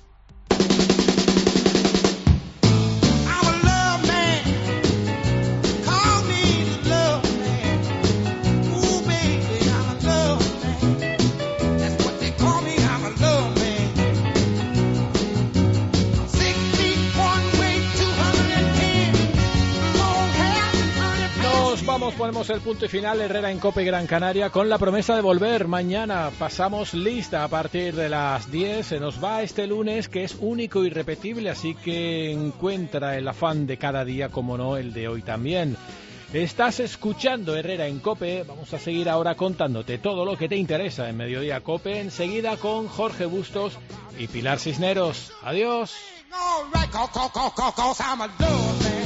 Ponemos el punto y final. Herrera en Cope Gran Canaria, con la promesa de volver mañana. Pasamos lista a partir de las 10. Se nos va este lunes, que es único y irrepetible, así que encuentra el afán de cada día, como no el de hoy también. Estás escuchando Herrera en COPE. Vamos a seguir ahora contándote todo lo que te interesa en Mediodía COPE. Enseguida con Jorge Bustos y Pilar Cisneros. Adiós.